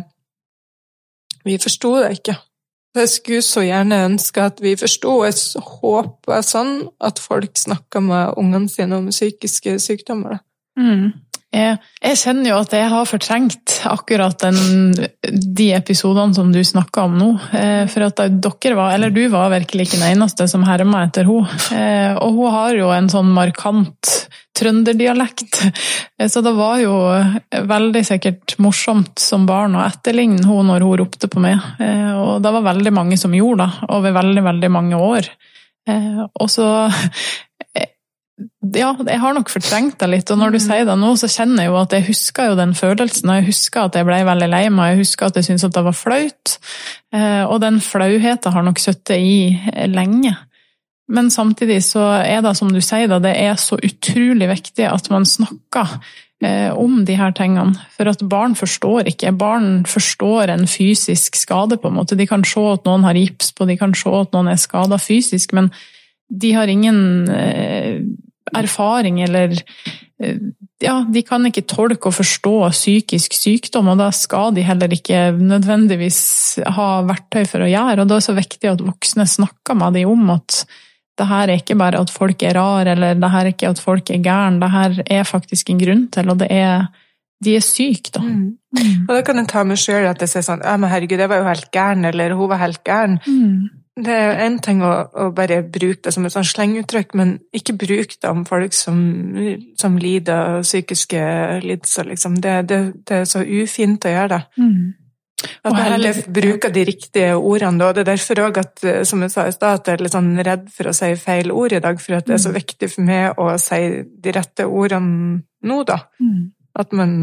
vi forstod det ikke. Jeg skulle så gjerne ønske at vi forstod, jeg håper sånn at folk snakker med ungene sine om psykiske sykdommer. Mm. Jeg, jeg kjenner jo at jeg har fortrengt akkurat den, de episodene som du snakket om nå, for at dere var, eller du var virkelig ikke den eneste som hermet etter henne, og hun har jo en sånn markant trønderdialekt, så det var jo veldig sikkert morsomt som barn å etterligne henne når hun ropte på meg, og det var veldig mange som gjorde det, over veldig, veldig mange år. Og så Ja, jeg har nok fortrengt det litt, og når du sier det nå, så kjenner jeg jo at jeg husker jo den følelsen, og jeg husker at jeg ble veldig lei meg, jeg husker at jeg syntes at det var flaut, og den flauheten har nok sittet i lenge. Men samtidig så er det, som du sier, da, det er så utrolig viktig at man snakker om de her tingene, for at barn forstår ikke, barn forstår en fysisk skade på en måte, de kan se at noen har gips på, de kan se at noen er skadet fysisk, men de har ingen erfaring, eller ja, de kan ikke tolke og forstå psykisk sykdom, og da skal de heller ikke nødvendigvis ha verktøy for å gjøre, og det er så viktig at voksne snakker med dem om at det her er ikke bare at folk er rar, eller det her er ikke at folk er gæren, det her er faktisk en grunn til, og det er, de er syke da. Mm. Mm. Og da kan jeg ta meg selv at jeg sier sånn, ja, men herregud, jeg var jo helt gæren, eller hun var helt gæren. Mm. Det er en ting å, å bare bruke det som et sånn slenguttrykk, men ikke bruke det om folk som, som lider av psykiske lidelser, liksom. Det, det, det er så ufint å gjøre det. Mm. At man heller bruker de riktige ordene, og det er derfor også at, som jeg sa i sted, at jeg er litt sånn redd for å si feil ord i dag, for at det er så viktig for meg å si de rette ordene nå, da. Mm. At man...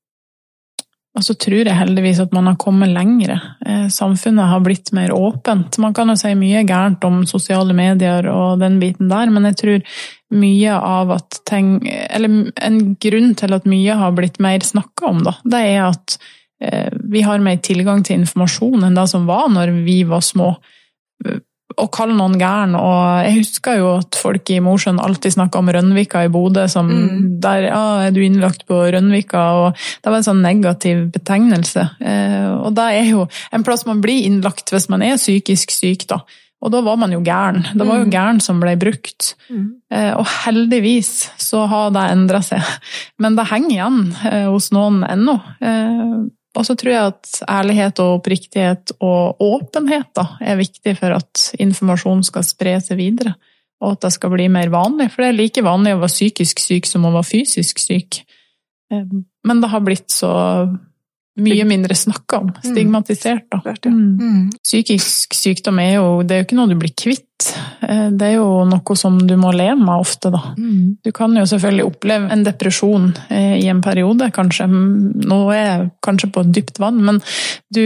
Og så tror jeg heldigvis at man har kommet lengre. Samfunnet har blitt mer åpent. Man kan jo si mye gærent om sosiale medier og den biten der, men jeg tror mye av at ting, eller en grunn til at mye har blitt mer snakket om, da, det er at vi har mer tilgang til informasjon enn det som var når vi var små. Å kalle noen gæren, og jeg husker jo at folk i Mosjøen alltid snakket om Rønnvika i Bodø, som mm. der, ja, er du innlagt på Rønnvika, og det var en sånn negativ betegnelse. Eh, og det er jo en plass man blir innlagt hvis man er psykisk syk, da. Og da var man jo gæren. Det var jo gæren som ble brukt. Mm. Eh, og heldigvis så har det endret seg. Men det henger igjen eh, hos noen ennå. Eh, Og så tror jeg at ærlighet og oppriktighet og åpenhet da, er viktig for at informasjon skal spre seg videre, og at det skal bli mer vanlig, for det er like vanlig å være psykisk syk som å være fysisk syk. Men det har blitt så mye mindre snakket om, stigmatisert da. Mm. Psykisk sykdom er jo, det er jo ikke noe du blir kvitt, det er jo noe som du må leve med ofte da. Mm. Du kan jo selvfølgelig oppleve en depresjon i en periode, kanskje, nå er jeg kanskje på dypt vann, men du,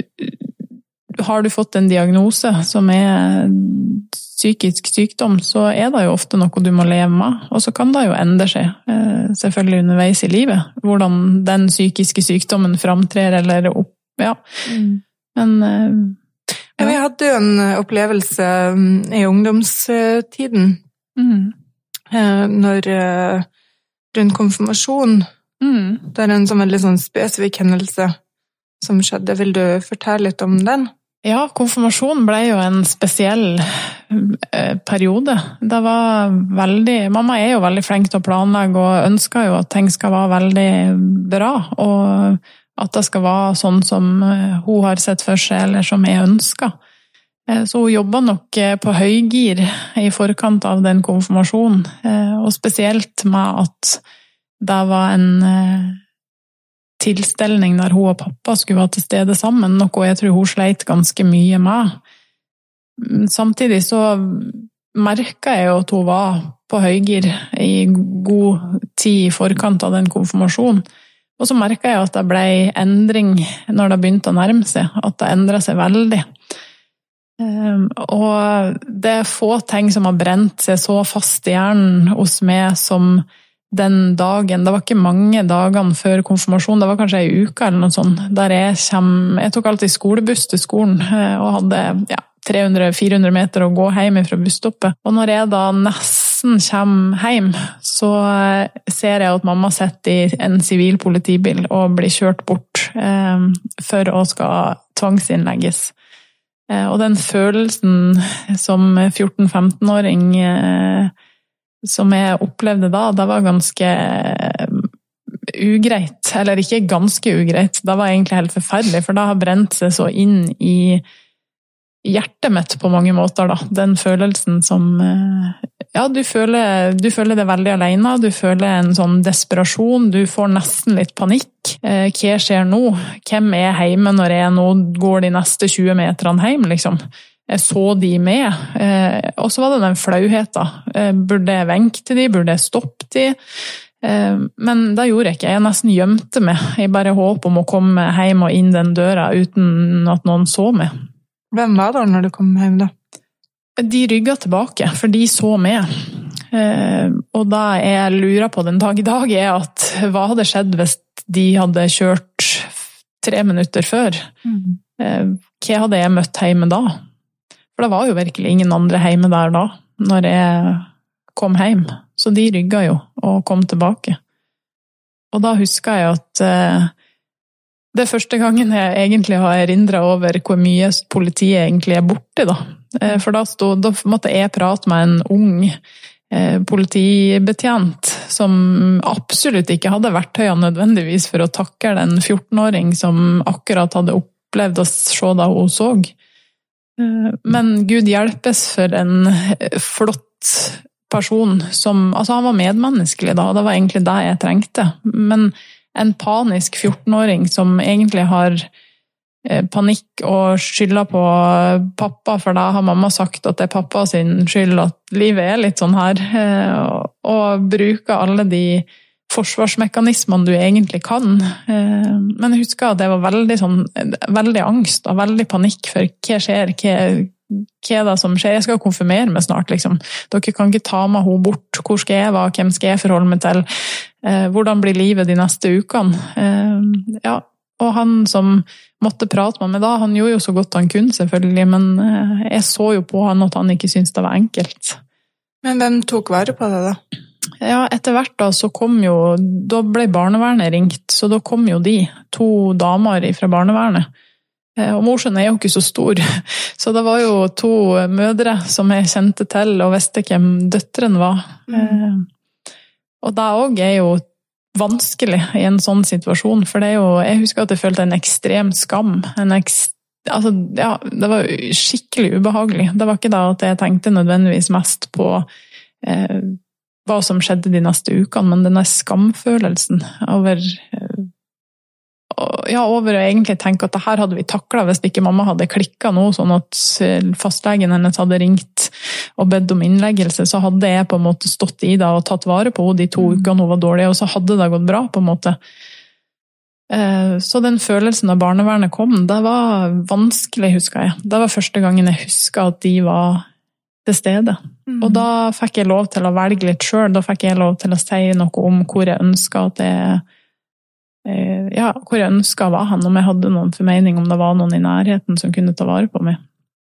har du fått en diagnose som er psykisk sykdom, så er det jo ofte noe du må leve med, og så kan det jo endre seg, selvfølgelig underveis i livet, hvordan den psykiske sykdommen framtrer, eller opp, ja. Mm. Men... Ja. Jeg hadde jo en opplevelse i ungdomstiden, mm. når rundt konfirmasjon, mm. det er en sånn veldig sånn spesifikk hendelse som skjedde. Vil du fortelle litt om den? Ja, konfirmasjon ble jo en spesiell periode. Det var veldig, mamma er jo veldig flink til å planlegge og ønsker jo at ting skal være veldig bra, og at det skal være sånn som hun har sett for seg, eller som jeg ønsker. Så hun jobbet nok på høygir i forkant av den konfirmasjonen, og spesielt med at det var en tilstelning der hun og pappa skulle være til stede sammen, noe jeg tror hun sleit ganske mye med. Samtidig så merket jeg jo at hun var på høygir i god tid i forkant av den konfirmasjonen. Og så merket jeg at det ble endring når det begynte å nærme seg, at det endret seg veldig. Og det er få ting som har brent seg så fast i hjernen hos meg som den dagen. Det var ikke mange dagene før konfirmasjon, det var kanskje en uke eller noe sånt, der jeg kom, jeg tok alltid skolebuss til skolen, og hadde ja, tre hundre til fire hundre meter å gå hjem fra busstoppet. Og når jeg da nesten kommer hjem, så ser jeg at mamma sitter i en sivil politibil og blir kjørt bort eh, for å skal tvangsinnlegges. Eh, og den følelsen som fjorten-femten-åring eh, som jeg opplevde da, det var ganske ugreit, eller ikke ganske ugreit, det var egentlig helt forferdelig, for det har brent seg så inn i hjertet mitt på mange måter da, den følelsen som ja, du føler, du føler deg veldig alene, du føler en sånn desperasjon, du får nesten litt panikk. Eh, hva skjer nå? Hvem er hjemme når jeg nå går de neste tjue meterne hjem, liksom? så de med. Og så var det den flauheten. Burde jeg venke til de? Burde jeg stoppe de? Men det gjorde jeg ikke. Jeg nesten gjemte meg. Jeg bare håp om å komme hjem og inn den døra uten at noen så meg. Hvem var det når du kom hjem da? De rygget tilbake, for de så meg. Og da jeg lurer på den dag i dag er at hva hadde skjedd hvis de hadde kjørt tre minutter før? Mm. Hva hadde jeg møtt hjemme da? For det var jo virkelig ingen andre hjemme der da, når jeg kom hjem. Så de rygget jo og kom tilbake. Og da husker jeg at eh, det er første gangen jeg egentlig har erindret over hvor mye politiet egentlig er borte da. Eh, for da, stod, da måtte jeg prate med en ung eh, politibetjent som absolutt ikke hadde verktøyene nødvendigvis for å takle en fjorten-åring som akkurat hadde opplevd å se da hun så. Men Gud hjelpes for en flott person som, altså han var medmenneskelig da, og det var egentlig det jeg trengte. Men en panisk fjorten-åring som egentlig har panikk og skylder på pappa, for da har mamma sagt at det er pappa sin skyld at livet er litt sånn her, og bruker alle de forsvarsmekanismene du egentlig kan. Men jeg husker at det var veldig, sånn, veldig angst og veldig panikk for hva skjer, hva, hva er det som skjer? Jeg skal konfirmere meg snart, liksom. Dere kan ikke ta meg henne bort. Hvor skal jeg være? Hvem skal jeg forholde meg til? Hvordan blir livet de neste ukene? Ja, og han som måtte prate med meg da, han gjorde jo så godt han kunne selvfølgelig, men jeg så jo på han at han ikke syntes det var enkelt. Men hvem tok vare på det da? Ja, etter hvert da så kom jo, da ble barnevernet ringt, så da kom jo de, to damer fra barnevernet. Og morsen er jo ikke så stor, så det var jo to mødre som jeg kjente til og visste hvem døtteren var. Mm. Og det også er jo vanskelig i en sånn situasjon, for det er jo, jeg husker at jeg følte en ekstrem skam, en ekstrem Altså, ja, det var skikkelig ubehagelig. Det var ikke da at jeg tenkte nødvendigvis mest på eh, hva som skjedde de neste ukene, men denne skamfølelsen over, ja, over å egentlig tenke at det her hadde vi taklet hvis ikke mamma hadde klikket noe, sånn at fastlegen hennes hadde ringt og bedt om innleggelse, så hadde jeg på en måte stått i det og tatt vare på henne de to ukene hun var dårlig, og så hadde det gått bra på en måte. Så den følelsen av barnevernet kom, det var vanskelig, husker jeg. Det var første gangen jeg husker at de var til stede. Mm. Og da fikk jeg lov til å velge litt selv, da fikk jeg lov til å si noe om hvor jeg ønsket at jeg, ja, hvor jeg ønsket var han, om jeg hadde noen formening om det var noen i nærheten som kunne ta vare på meg.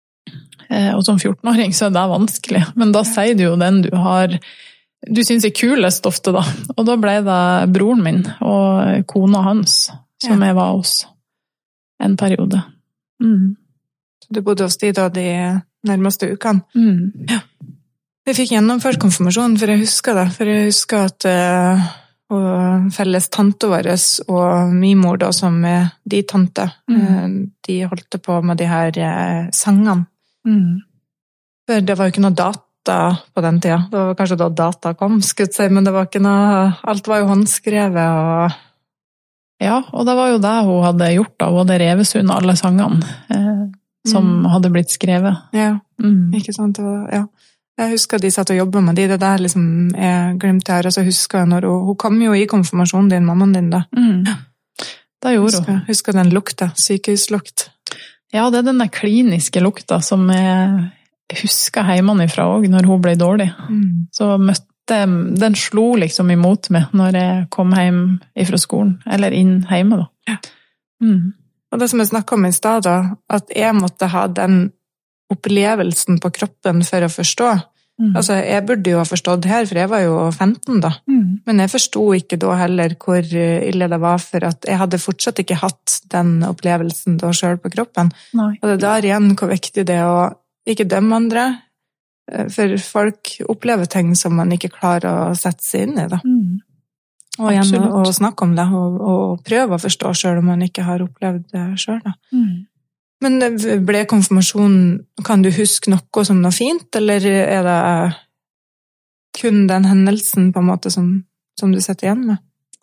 Og som fjorten-åring så er det vanskelig, men da sier du jo den du har du synes er kulest ofte da, og da ble det broren min og kona hans som ja. Jeg var hos en periode. Mm. Så du bodde hos de da de nærmeste ukene? Mm. Ja. Jeg fikk gjennomført konfirmasjonen, for jeg husker det, for jeg husker at uh, og felles tante vår og min mor da, som er de tante, mm. uh, de holdt på med de her uh, sangene. Mm. For det var jo ikke noe data på den tida. Det var kanskje da data kom, skulle jeg si, men det var ikke noe, alt var jo håndskrevet og... Ja, og det var jo det hun hadde gjort da, hun hadde revet seg under alle sangene eh, som mm. hadde blitt skrevet. Ja, mm. ikke sant, det var, ja. Jeg husker de satt og jobbet med de, det der liksom jeg glemte her, og så husker jeg når hun, hun kom jo i konfirmasjonen din, mammaen din da. Mm. Det gjorde husker, hun. Husker den lukta, sykehuslukt. Ja, det er den der kliniske lukta som jeg husker hjemmefra også, når hun ble dårlig. Mm. Så møtte, den slo liksom imot meg når jeg kom hjem fra skolen, eller inn hjemme da. Ja. Mm. Og det som jeg snakket om i sted da, at jeg måtte ha den opplevelsen på kroppen for å forstå. Mm. Altså, jeg burde jo ha forstått her, for jeg var jo femten da. Mm. Men jeg forstod ikke da heller hvor ille det var, for at jeg hadde fortsatt ikke hatt den opplevelsen da selv på kroppen. Nei. Og det er der igjen hvor viktig det er å ikke dømme andre, for folk opplever ting som man ikke klarer å sette seg inn i da. Mm. Og igjen å snakke om det, og, og prøve å forstå selv om man ikke har opplevd det selv da. Mm. Men ble konfirmasjonen, kan du huske noe som noe fint, eller er det kun den hendelsen på en måte som, som du setter igjen med?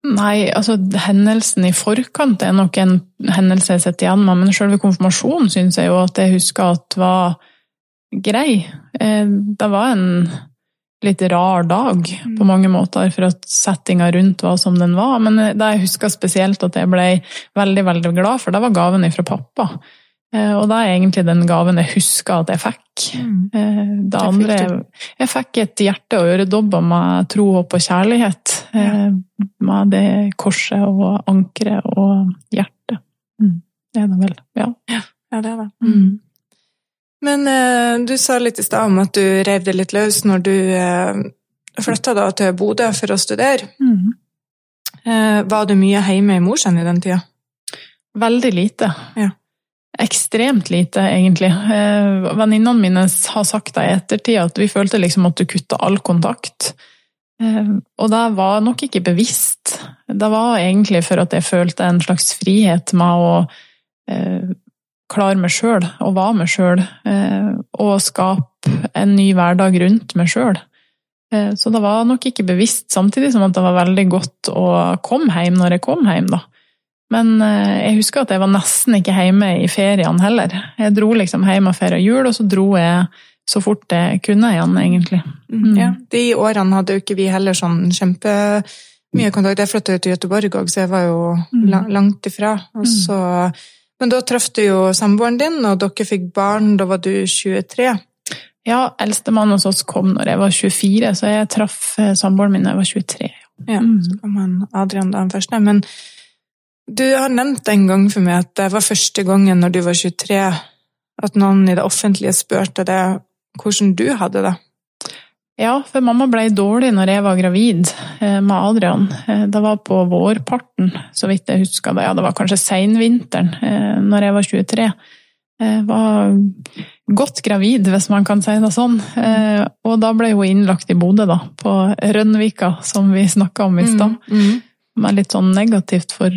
Nei, altså hendelsen i forkant er nok en hendelse jeg setter igjen med, men selve konfirmasjonen synes jeg jo at jeg husker at var grei. Det var en litt rar dag på mange måter, for at settinga rundt var som den var, men det jeg husker spesielt at jeg ble veldig, veldig glad, for det var gaven fra pappa. Og det er egentlig den gaven jeg husker at jeg fikk. Mm. Det andre, jeg fikk et hjerte og øredobber med tro, håp og kjærlighet, ja. Med det korset og ankeret og hjertet. Mm. Det er det vel, ja. Ja, det er det. Mm. Men eh, du sa litt i sted om at du rev det litt løs når du eh, flyttet da til Bodø for å studere. Mm. Eh, var du mye hjemme i Mosjøen i den tida? Veldig lite. Ja. Ekstremt lite, egentlig. Eh, venninnene mine har sagt det i ettertid, at vi følte liksom at du kuttet all kontakt. Eh, og det var nok ikke bevisst. Det var egentlig for at jeg følte en slags frihet med å eh, klare meg selv, og være meg selv, eh, og skape en ny hverdag rundt meg selv. Eh, så det var nok ikke bevisst, samtidig som at det var veldig godt å komme hjem når jeg kom hjem, da. Men jeg husker at jeg var nesten ikke hjemme i ferien heller. Jeg dro liksom hjem og feiret jul, og så dro jeg så fort jeg kunne igjen, egentlig. Mm. Ja, de årene hadde jo ikke vi heller sånn kjempe mye kontakt. Jeg flyttet til Göteborg også, så jeg var jo mm. langt ifra. Og så, men da traff du jo samboeren din, og dere fikk barn, da var du tjuetre. Ja, eldste mann hos oss kom når jeg var tjuefire, så jeg traff samboeren min når jeg var tjuetre. Ja, så kom han Adrian da han første, men du har nevnt en gang for meg at det var første gangen når du var tjuetre at noen i det offentlige spurte deg hvordan du hadde det. Ja, for mamma ble dårlig når jeg var gravid med Adrian. Det var på vårparten, så vidt jeg husker det. Ja, det var kanskje senvinteren når jeg var tjuetre. Jeg var godt gravid, hvis man kan si det sånn. Og da ble hun innlagt i Bodø da, på Rønnvika, som vi snakket om i stad. Mm, mm. Med litt sånn negativt for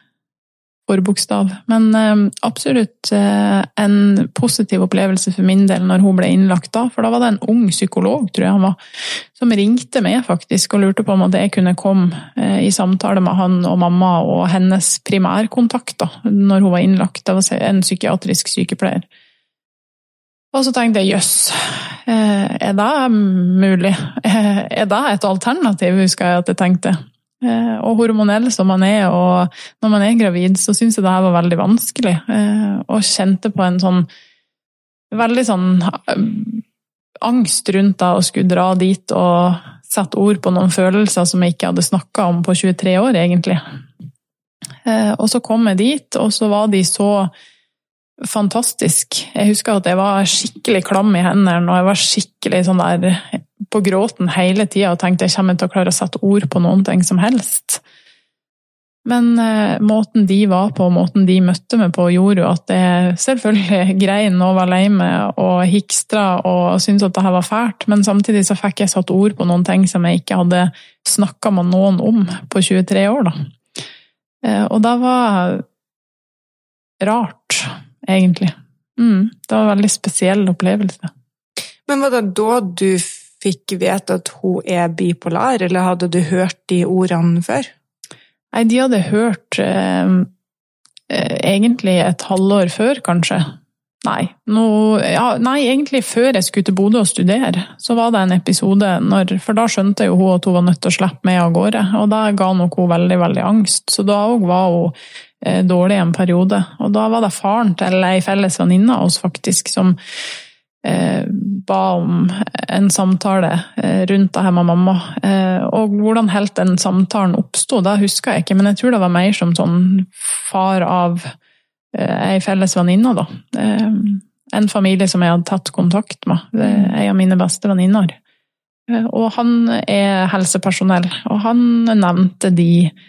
for bokstav. Men eh, absolutt eh, en positiv opplevelse for min del når hun ble innlagt da, for da var det en ung psykolog, tror jeg han var, som ringte meg faktisk og lurte på om at jeg kunne komme eh, i samtale med han og mamma og hennes primærkontakt da, når hun var innlagt. Det var en psykiatrisk sykepleier. Og så tenkte jeg, jøss, eh, er det mulig? Eh, er det et alternativ, husker jeg at jeg tenkte. Og hormonell som man er, og når man er gravid, så synes jeg det her var veldig vanskelig, og kjente på en sånn veldig sånn angst rundt det å skulle dra dit og sette ord på noen følelser som jeg ikke hadde snakket om på tjuetre år egentlig. Og så kom jeg dit, og så var de så fantastisk. Jeg husker at jeg var skikkelig klam i hendene, og jeg var skikkelig sånn der på gråten hele tiden, og tenkte jeg kommer til å klare å sette ord på noen ting som helst. Men eh, måten de var på, måten de møtte meg på, gjorde jo at jeg selvfølgelig grein og var lei meg og hikstra og syntes at det her var fælt, men samtidig så fikk jeg satt ord på noen ting som jeg ikke hadde snakket med noen om på tjuetre år da. Eh, og det var rart, egentlig. Mm, det var en veldig spesiell opplevelse. Men var det da du fikk vite at hun er bipolar, eller hadde du hørt de ordene før? Nei, de hadde hørt eh, egentlig et halvår før, kanskje. Nei, no, ja, nei, egentlig før jeg skulle til Bodø og studere, så var det en episode, når, for da skjønte jo hun at hun var nødt til å slippe med av gårde, og da ga nok hun veldig, veldig angst. Så da også var hun eh, dårlig en periode. Og da var det faren til ei felles venninne av oss faktisk, som eh, ba om en samtale eh, rundt det her med mamma. Eh, og hvordan helt den samtalen oppstod, det husker jeg ikke, men jeg tror det var mer som sånn far av ei felles venninne da. En familie som jeg hadde tatt kontakt med. En av mine beste venninner. Og han er helsepersonell, og han nevnte de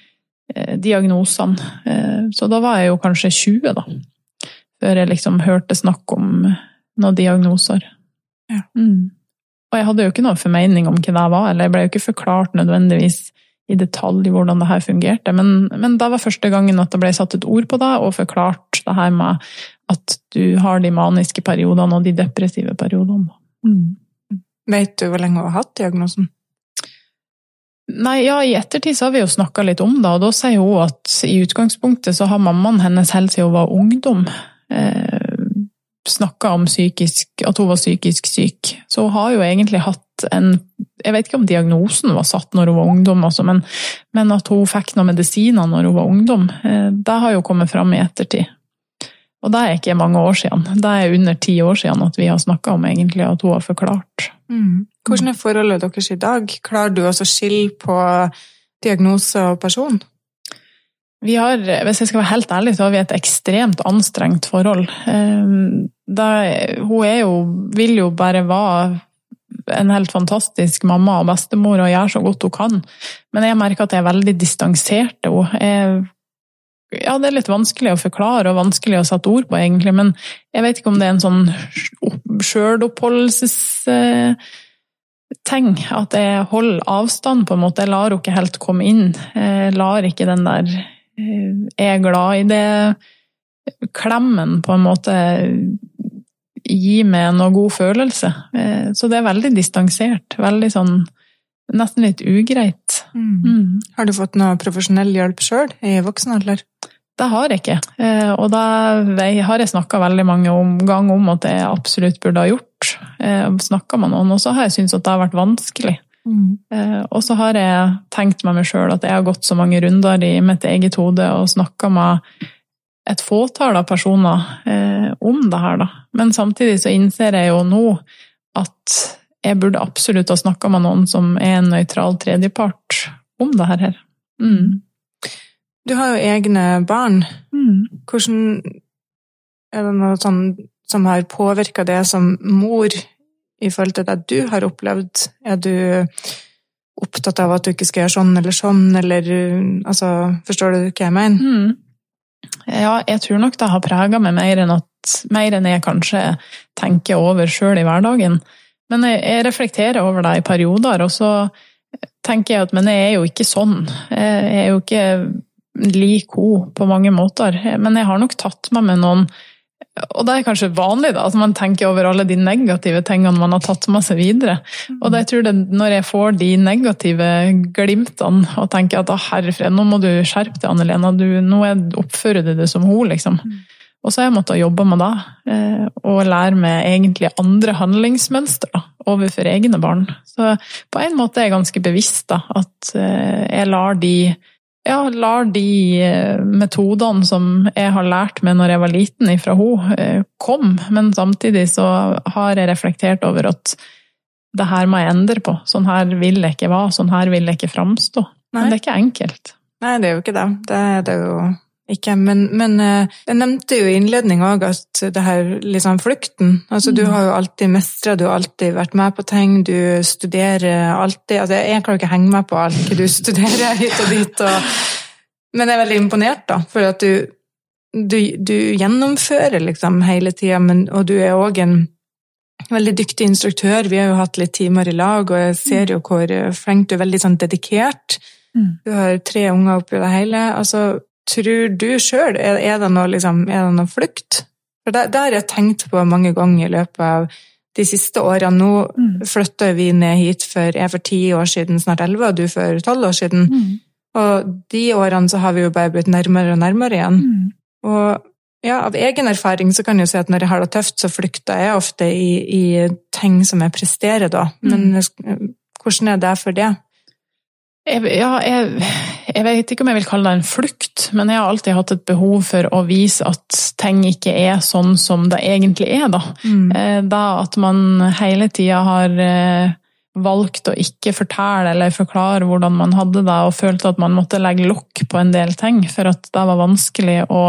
diagnosene. Så da var jeg jo kanskje tjue da, før jeg liksom hørte snakk om noen diagnoser. Ja. Mm. Og jeg hadde jo ikke noen formening om hva det var, eller jeg ble jo ikke forklart nødvendigvis i detalj hvordan det her fungerte, men, men det var første gangen at det ble satt et ord på det, og forklart det her med at du har de maniske periodene og de depressive periodene. Mm. Vet du hvor lenge du har hatt diagnosen? Nei, ja, i ettertid så har vi jo snakket litt om det, og da sier hun at i utgangspunktet så har mammaen hennes helt siden hun var ungdom eh, snakket om psykisk, at hun var psykisk syk. Så hun har jo egentlig hatt en, jeg vet ikke om diagnosen var satt når hun var ungdom, altså, men, men at hun fikk noen medisiner når hun var ungdom, eh, det har jo kommet frem i ettertid. Og det er ikke mange år siden. Det er under ti år siden at vi har snakket om egentlig at hun har forklart. Mm. Hvordan er forholdet deres i dag? Klarer du også å skille på diagnose og person? Vi har, hvis jeg skal være helt ærlig, så har vi et ekstremt anstrengt forhold. Da, hun er jo, vil jo bare være en helt fantastisk mamma og bestemor og gjøre så godt hun kan. Men jeg merker at jeg er veldig distansert. Jeg Ja, det er litt vanskelig å forklare og vanskelig å sette ord på egentlig, men jeg vet ikke om det er en sånn selvoppholdelsesting, at jeg holder avstand på en måte, jeg lar henne ikke helt komme inn, jeg lar ikke den der, jeg er glad i det, klemmen på en måte gi meg noe god følelse, så det er veldig distansert, veldig sånn, nesten litt ugreit. Mm. Mm. Har du fått noe profesjonell hjelp selv i voksen alder? Det har jeg ikke, og da har jeg snakket veldig mange ganger om at jeg absolutt burde ha gjort. Snakket med noen, og så har jeg syntes at det har vært vanskelig. Mm. Og så har jeg tenkt med meg selv at jeg har gått så mange runder i mitt eget hode og snakket med et fåtall av personer om det her da. Men samtidig så innser jeg jo nå at jeg burde absolutt ha snakket med noen som er en nøytral tredjepart om det her. Mm. Du har jo egne barn. Mm. Hvordan er det noe sånn som har påvirket det som mor i forhold til det du har opplevd? Er du opptatt av at du ikke skal gjøre sånn eller sånn, eller altså, forstår du hva jeg mener? Mm. Ja, jeg tror nok det har preget meg mer enn, at, mer enn jeg kanskje tenker over selv i hverdagen. Men jeg, jeg reflekterer over det i perioder, og så tenker jeg at men jeg er jo ikke sånn. Jeg er jo ikke lik hun på mange måter, men jeg har nok tatt med meg noen, og det er kanskje vanlig da, at man tenker over alle de negative tingene man har tatt med seg videre, og det, jeg tror det, når jeg får de negative glimtene, og tenker at herrefred, nå må du skjerpe deg Anne-Lena, du, nå oppfører du det som hun liksom, og så har jeg måttet jobbe med det, og lære meg egentlig andre handlingsmønstre da, overfor egne barn, så på en måte er jeg ganske bevisst da, at jeg lar de Ja, lar de metodene som jeg har lært meg når jeg var liten ifra hun kom, men samtidig så har jeg reflektert over at det her må jeg endre på. Sånn her vil jeg ikke være, sånn her vil jeg ikke framstå. Nei. Men det er ikke enkelt. Nei, det er jo ikke det. Det er det jo ikke. Men, men jeg nevnte jo i innledning også at det her liksom flukten, altså mm. du har jo alltid mestret, du har alltid vært med på ting, du studerer alltid, altså jeg kan jo ikke henge med på alt hva du studerer hit og dit, og, men jeg er veldig imponert da, for at du, du, du gjennomfører liksom hele tiden, men, og du er også en veldig dyktig instruktør, vi har jo hatt litt timer i lag, og jeg ser jo hvor flink du er, veldig sånn dedikert, mm. du har tre unger oppi det hele, altså tror du selv, er, er, det noe, liksom, er det noe flukt? For det, det har jeg tenkt på mange ganger i løpet av de siste årene. Nå mm. flytter vi ned hit for, jeg for ti år siden, snart elleve, og du for tolv år siden. Mm. Og de årene så har vi jo bare blitt nærmere og nærmere igjen. Mm. Og ja, av egen erfaring så kan jeg jo si at når jeg har det tøft, så flykter jeg ofte i, i ting som jeg presterer da. Men mm. hvordan er det for det? Jeg, ja, jeg, jeg vet ikke om jeg vil kalle det en flukt, men jeg har alltid hatt et behov for å vise at ting ikke er sånn som det egentlig er da. Mm. Da at man hele tiden har valgt å ikke fortelle eller forklare hvordan man hadde det, og følte at man måtte legge lokk på en del ting, for at det var vanskelig å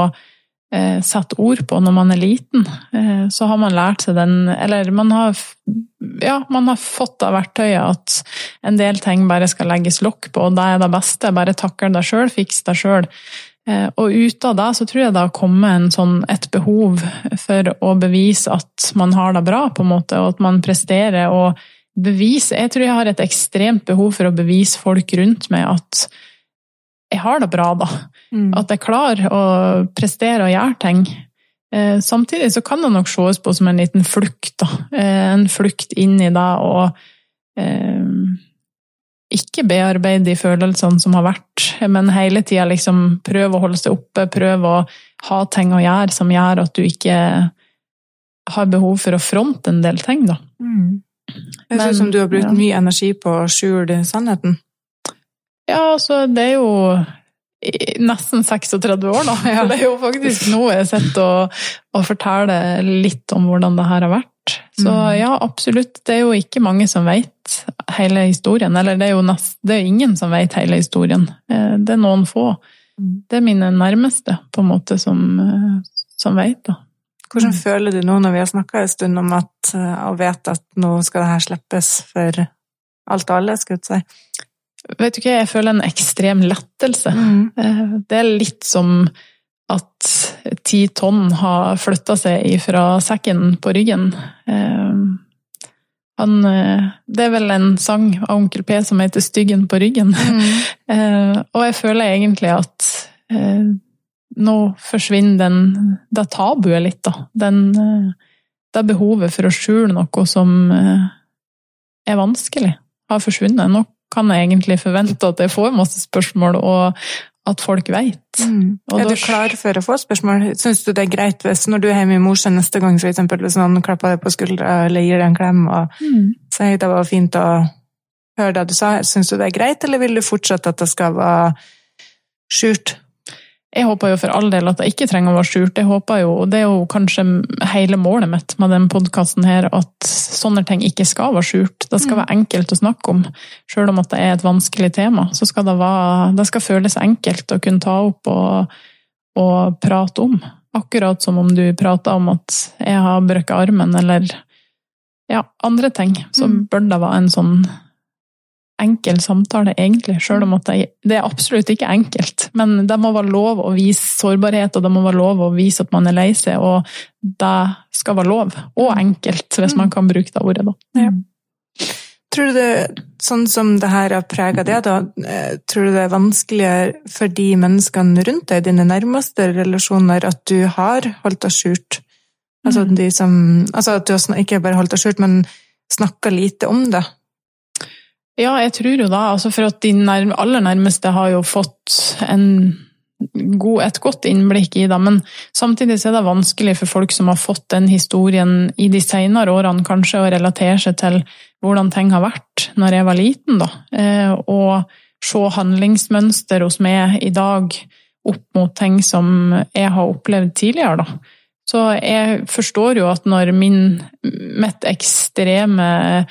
sette ord på når man er liten. Så har man lært seg den, eller man har, ja, man har fått av verktøyet at en del ting bare skal legges lokk på, og det er det beste, bare takker deg selv, fiks deg selv. Og ut av det så tror jeg det har kommet en sånn, et behov for å bevise at man har det bra på en måte, og at man presterer og bevise. Jeg tror jeg har et ekstremt behov for å bevise folk rundt meg at jeg har det bra da. Mm. At jeg klarer å prestere og gjøre ting. Eh, samtidig så kan det nok ses på som en liten flukt da. Eh, en flukt inn i det, og eh, ikke bearbeide de følelsene som har vært, men hele tiden liksom prøve å holde seg oppe, prøve å ha ting å gjøre som gjør at du ikke har behov for å fronte en del ting, da. Mm. Det ser ut som du har brukt ja. mye energi på å skjule sannheten. Ja, altså, det er jo nesten seksogtredve år, da. Ja. Så det er jo faktisk noe jeg setter og, og forteller litt om hvordan det her har vært. Så ja, absolutt. Det er jo ikke mange som vet hele historien, eller det er jo nest, det er ingen som vet hele historien. Det er noen få. Det er mine nærmeste, på en måte, som, som vet, da. Hvordan mm. føler du nå når vi har snakket en stund om at, og vet at nå skal det her slippes for alt og alle, skal jeg si? Vet du ikke, jeg føler en ekstrem lettelse. Mm. Det er litt som at ti tonn har flyttet seg fra sekken på ryggen. Han, det er vel en sang av Onkel P som heter Styggen på ryggen. Mm. Og jeg føler egentlig at nå forsvinner den, det tabuet litt, da. Den, det behovet for å skjule noe som er vanskelig, har forsvunnet. Nå kan jeg egentlig forvente at jeg får masse spørsmål, og at folk vet. Mm. Er du klar for å få spørsmål? Synes du det er greit hvis når du er hjemme i morsen neste gang, for eksempel, hvis noen klapper deg på skuldra eller gir deg en klem og mm. sier det var fint å høre det du sa, synes du det er greit, eller vil du fortsette at det skal være skjult? Jeg håper jo for all del at det ikke trenger å være skjult. Jeg håper jo, og det er jo kanskje hele målet mitt med den podcasten her, at sånne ting ikke skal være skjult. Det skal være enkelt å snakke om. Selv om at det er et vanskelig tema, så skal det være, det skal føles enkelt å kunne ta opp og, og prate om. Akkurat som om du prater om at jeg har brøkket armen, eller ja, andre ting. Så bør det være en sånn enkel samtale egentlig, selv om at det, det er absolutt ikke enkelt, men det må være lov å vise sårbarhet, og det må være lov å vise at man er lei seg, og det skal være lov, og enkelt, hvis man kan bruke det ordet da. Ja. Tror du det, sånn som det her har preget det da, tror du det er vanskeligere for de menneskene rundt deg, dine nærmeste relasjoner, at du har holdt deg skjult? Altså, de som, altså at du har ikke bare holdt deg skjult, men snakket lite om det? Ja, jeg tror jo da, altså for at de nærme, aller nærmeste har jo fått en god, et godt innblikk i det, men samtidig er det vanskelig for folk som har fått den historien i de senere årene kanskje å relatere seg til hvordan ting har vært når jeg var liten da, og se handlingsmønster hos meg i dag opp mot ting som jeg har opplevd tidligere da. Så jeg forstår jo at når min, mitt ekstreme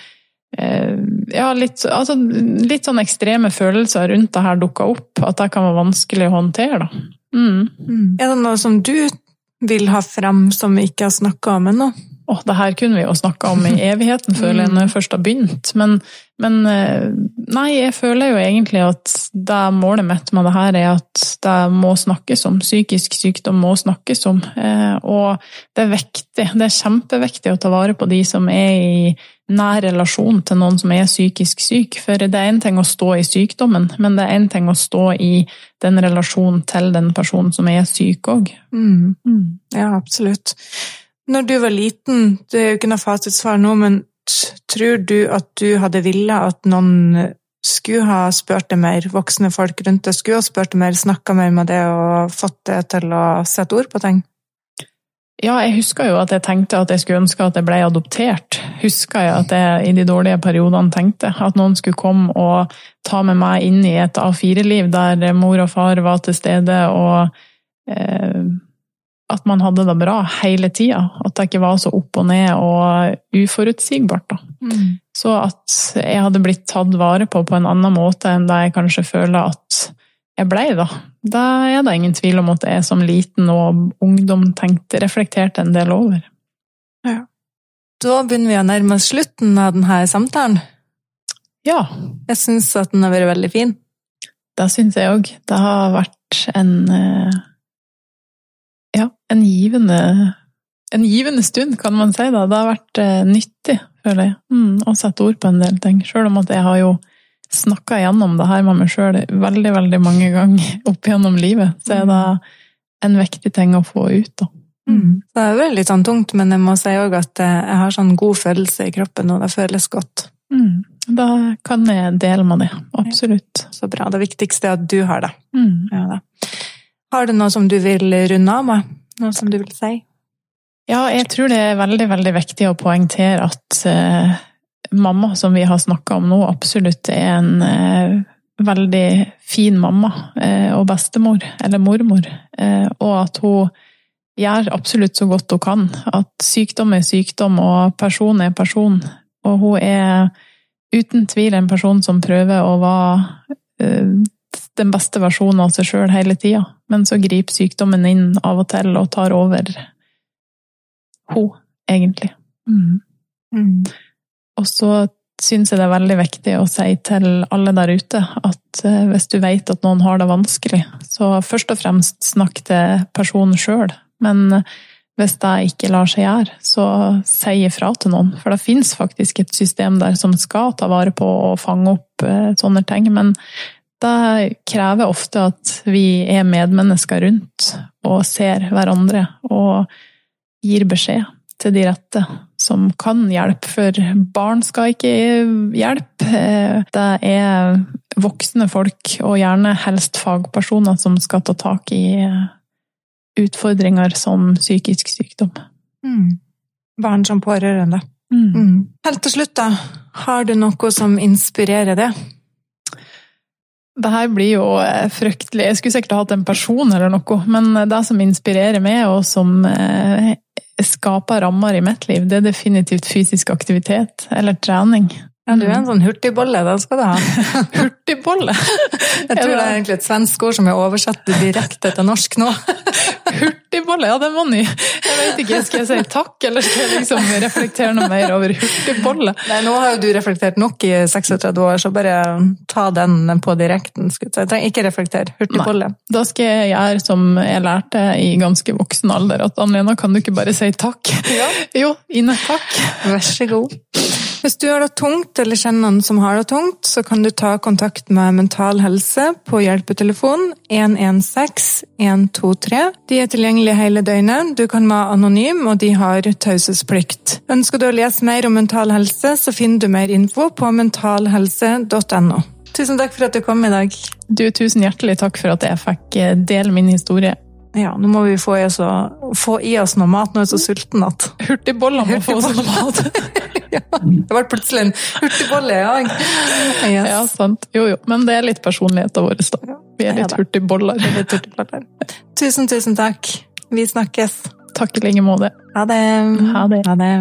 ja, litt, altså, litt sånn ekstreme følelser rundt det her dukket opp, at det kan være vanskelig å håndtere da. Mm. Mm. Er det noe som du vil ha frem som vi ikke har snakket om ennå? Åh, det her kunne vi jo snakket om i evigheten, føler jeg, når jeg først har begynt. Men, men nei, jeg føler jo egentlig at det målet mitt med det her er at det må snakkes om. Psykisk sykdom må snakkes om. Og det er viktig, det er kjempeviktig å ta vare på de som er i nær relasjon til noen som er psykisk syk. For det er en ting å stå i sykdommen, men det er en ting å stå i den relasjonen til den personen som er syk også. Mm. Mm. Ja, absolutt. Når du var liten, det er jo ikke noe fasitsvar nå, men tror du at du hadde villet at noen skulle ha spurt deg mer, voksne folk rundt deg skulle ha spurt deg mer, snakket mer med det og fått det til å sette ord på ting? Ja, jeg husker jo at jeg tenkte at jeg skulle ønske at jeg ble adoptert. Husker jeg at jeg i de dårlige periodene tenkte at noen skulle komme og ta med meg inn i et A fire-liv der mor og far var til stede og eh, at man hadde det bra hele tiden, at det ikke var så opp og ned og uforutsigbart da. Mm. Så at jeg hadde blitt tatt vare på på en annen måte enn det jeg kanskje føler at jeg ble da. Da er det ingen tvil om at jeg som liten og ungdom tenkte, reflekterte en del over. Ja. Da begynner vi å nærme oss slutten av denne samtalen. Ja. Jeg synes at den har vært veldig fin. Det synes jeg også. Det har vært en... Ja, en givende, en givende stund, kan man si da. Det har vært eh, nyttig, føler jeg, mm, å sette ord på en del ting. Selv om at jeg har jo snakket gjennom det her med meg selv veldig, veldig mange ganger opp gjennom livet, så er det en viktig ting å få ut da. Mm. Det er veldig sånn tungt, men jeg må si også at jeg har sånn god følelse i kroppen, og det føles godt. Mm. Da kan jeg dele med det, absolutt. Så bra, det viktigste er at du har det. Mm. Ja, da. Har du noe som du vil runde av med? Noe som du vil si? Ja, jeg tror det er veldig, veldig viktig å poengtere at eh, mamma, som vi har snakket om nå, absolutt er en eh, veldig fin mamma eh, og bestemor, eller mormor, eh, og at hun gjør absolutt så godt hun kan. At sykdom er sykdom, og person er person. Og hun er uten tvil en person som prøver å være eh, den beste versjonen av seg selv hele tiden. Men så griper sykdommen inn av og til og tar over hun, egentlig. Mm. Mm. Og så synes jeg det er veldig viktig å si til alle der ute at hvis du vet at noen har det vanskelig, så først og fremst snakk til personen selv. Men hvis det ikke lar seg gjøre, så si ifra til noen. For det finnes faktisk et system der som skal ta vare på og fange opp sånne ting. Men det krever ofte at vi er medmennesker rundt og ser hverandre og gir beskjed til de rette som kan hjelpe, for barn skal ikke hjelpe. Det er voksne folk, og gjerne helst fagpersoner, som skal ta tak i utfordringer som psykisk sykdom. Mm. Barn som pårørende. Mm. Mm. Helt til slutt da, har du noe som inspirerer det? Det her blir jo fryktelig. Jeg skulle sikkert ha hatt en person eller noe, men det som inspirerer meg, og som skaper rammer i mitt liv, det er definitivt fysisk aktivitet eller trening. Ja, du er en sånn hurtigbolle, da skal du ha. Hurtigbolle? Jeg tror det er egentlig et svensk ord som er oversatt direkte til norsk nå. Hurtigbolle, ja, det var ny. Jeg vet ikke, skal jeg si takk, eller skal jeg liksom reflektere noe mer over hurtigbolle? Nei, nå har jo du reflektert nok i seksogtretti år, så bare ta den på direkten. Jeg trenger ikke reflektere, hurtigbolle. Nei, da skal jeg gjøre som jeg lærte i ganske voksen alder, at Anne-Lena, kan du ikke bare si takk? Ja. Jo, Ine, takk. Vær så god. Hvis du har det tungt, eller kjenner noen som har det tungt, så kan du ta kontakt med Mental Helse på hjelpetelefon en en seks en to tre. De er tilgjengelige hele døgnet, du kan være anonym, og de har taushetsplikt. Ønsker du å lese mer om mental helse, så finner du mer info på mental helse punktum no. Tusen takk for at du kom i dag. Du, tusen hjertelig takk for at jeg fikk dele min historie. Ja, nå må vi få i oss, få i oss noe mat, nå er jeg så sulten at... Hurtigboller må få oss noe mat. Ja, det var plutselig en hurtigbolle, ja. Yes. Ja, sant. Jo, jo, men det er litt personlighet av våre stad. Vi er litt ja, hurtigboller. Vi er litt hurtigboller. Tusen, tusen takk. Vi snakkes. Takk i like måte. Ha det. Ha det. Ha det.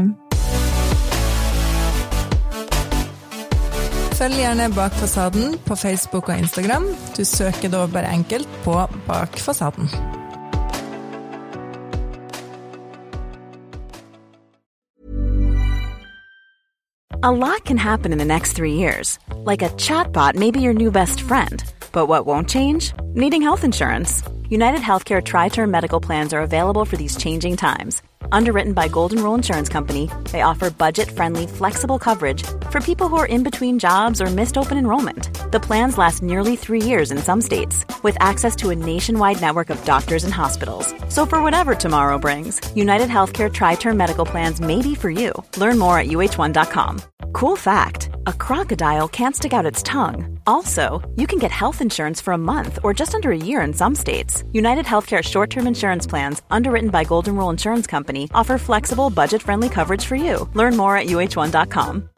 Følg gjerne Bak Fasaden på Facebook og Instagram. Du søker da bare enkelt på Bak Fasaden. A lot can happen in the next three years. Like a chatbot may be your new best friend. But what won't change? Needing health insurance. United Healthcare Tri-Term Medical Plans are available for these changing times. Underwritten by Golden Rule Insurance Company, they offer budget-friendly, flexible coverage for people who are in between jobs or missed open enrollment. The plans last nearly three years in some states, with access to a nationwide network of doctors and hospitals. So for whatever tomorrow brings, United Healthcare Tri-Term Medical Plans may be for you. Learn more at U H one dot com. Cool fact, a crocodile can't stick out its tongue. Also, you can get health insurance for a month or just under a year in some states. United Healthcare short-term insurance plans, underwritten by Golden Rule Insurance Company, offer flexible, budget-friendly coverage for you. Learn more at U H one dot com.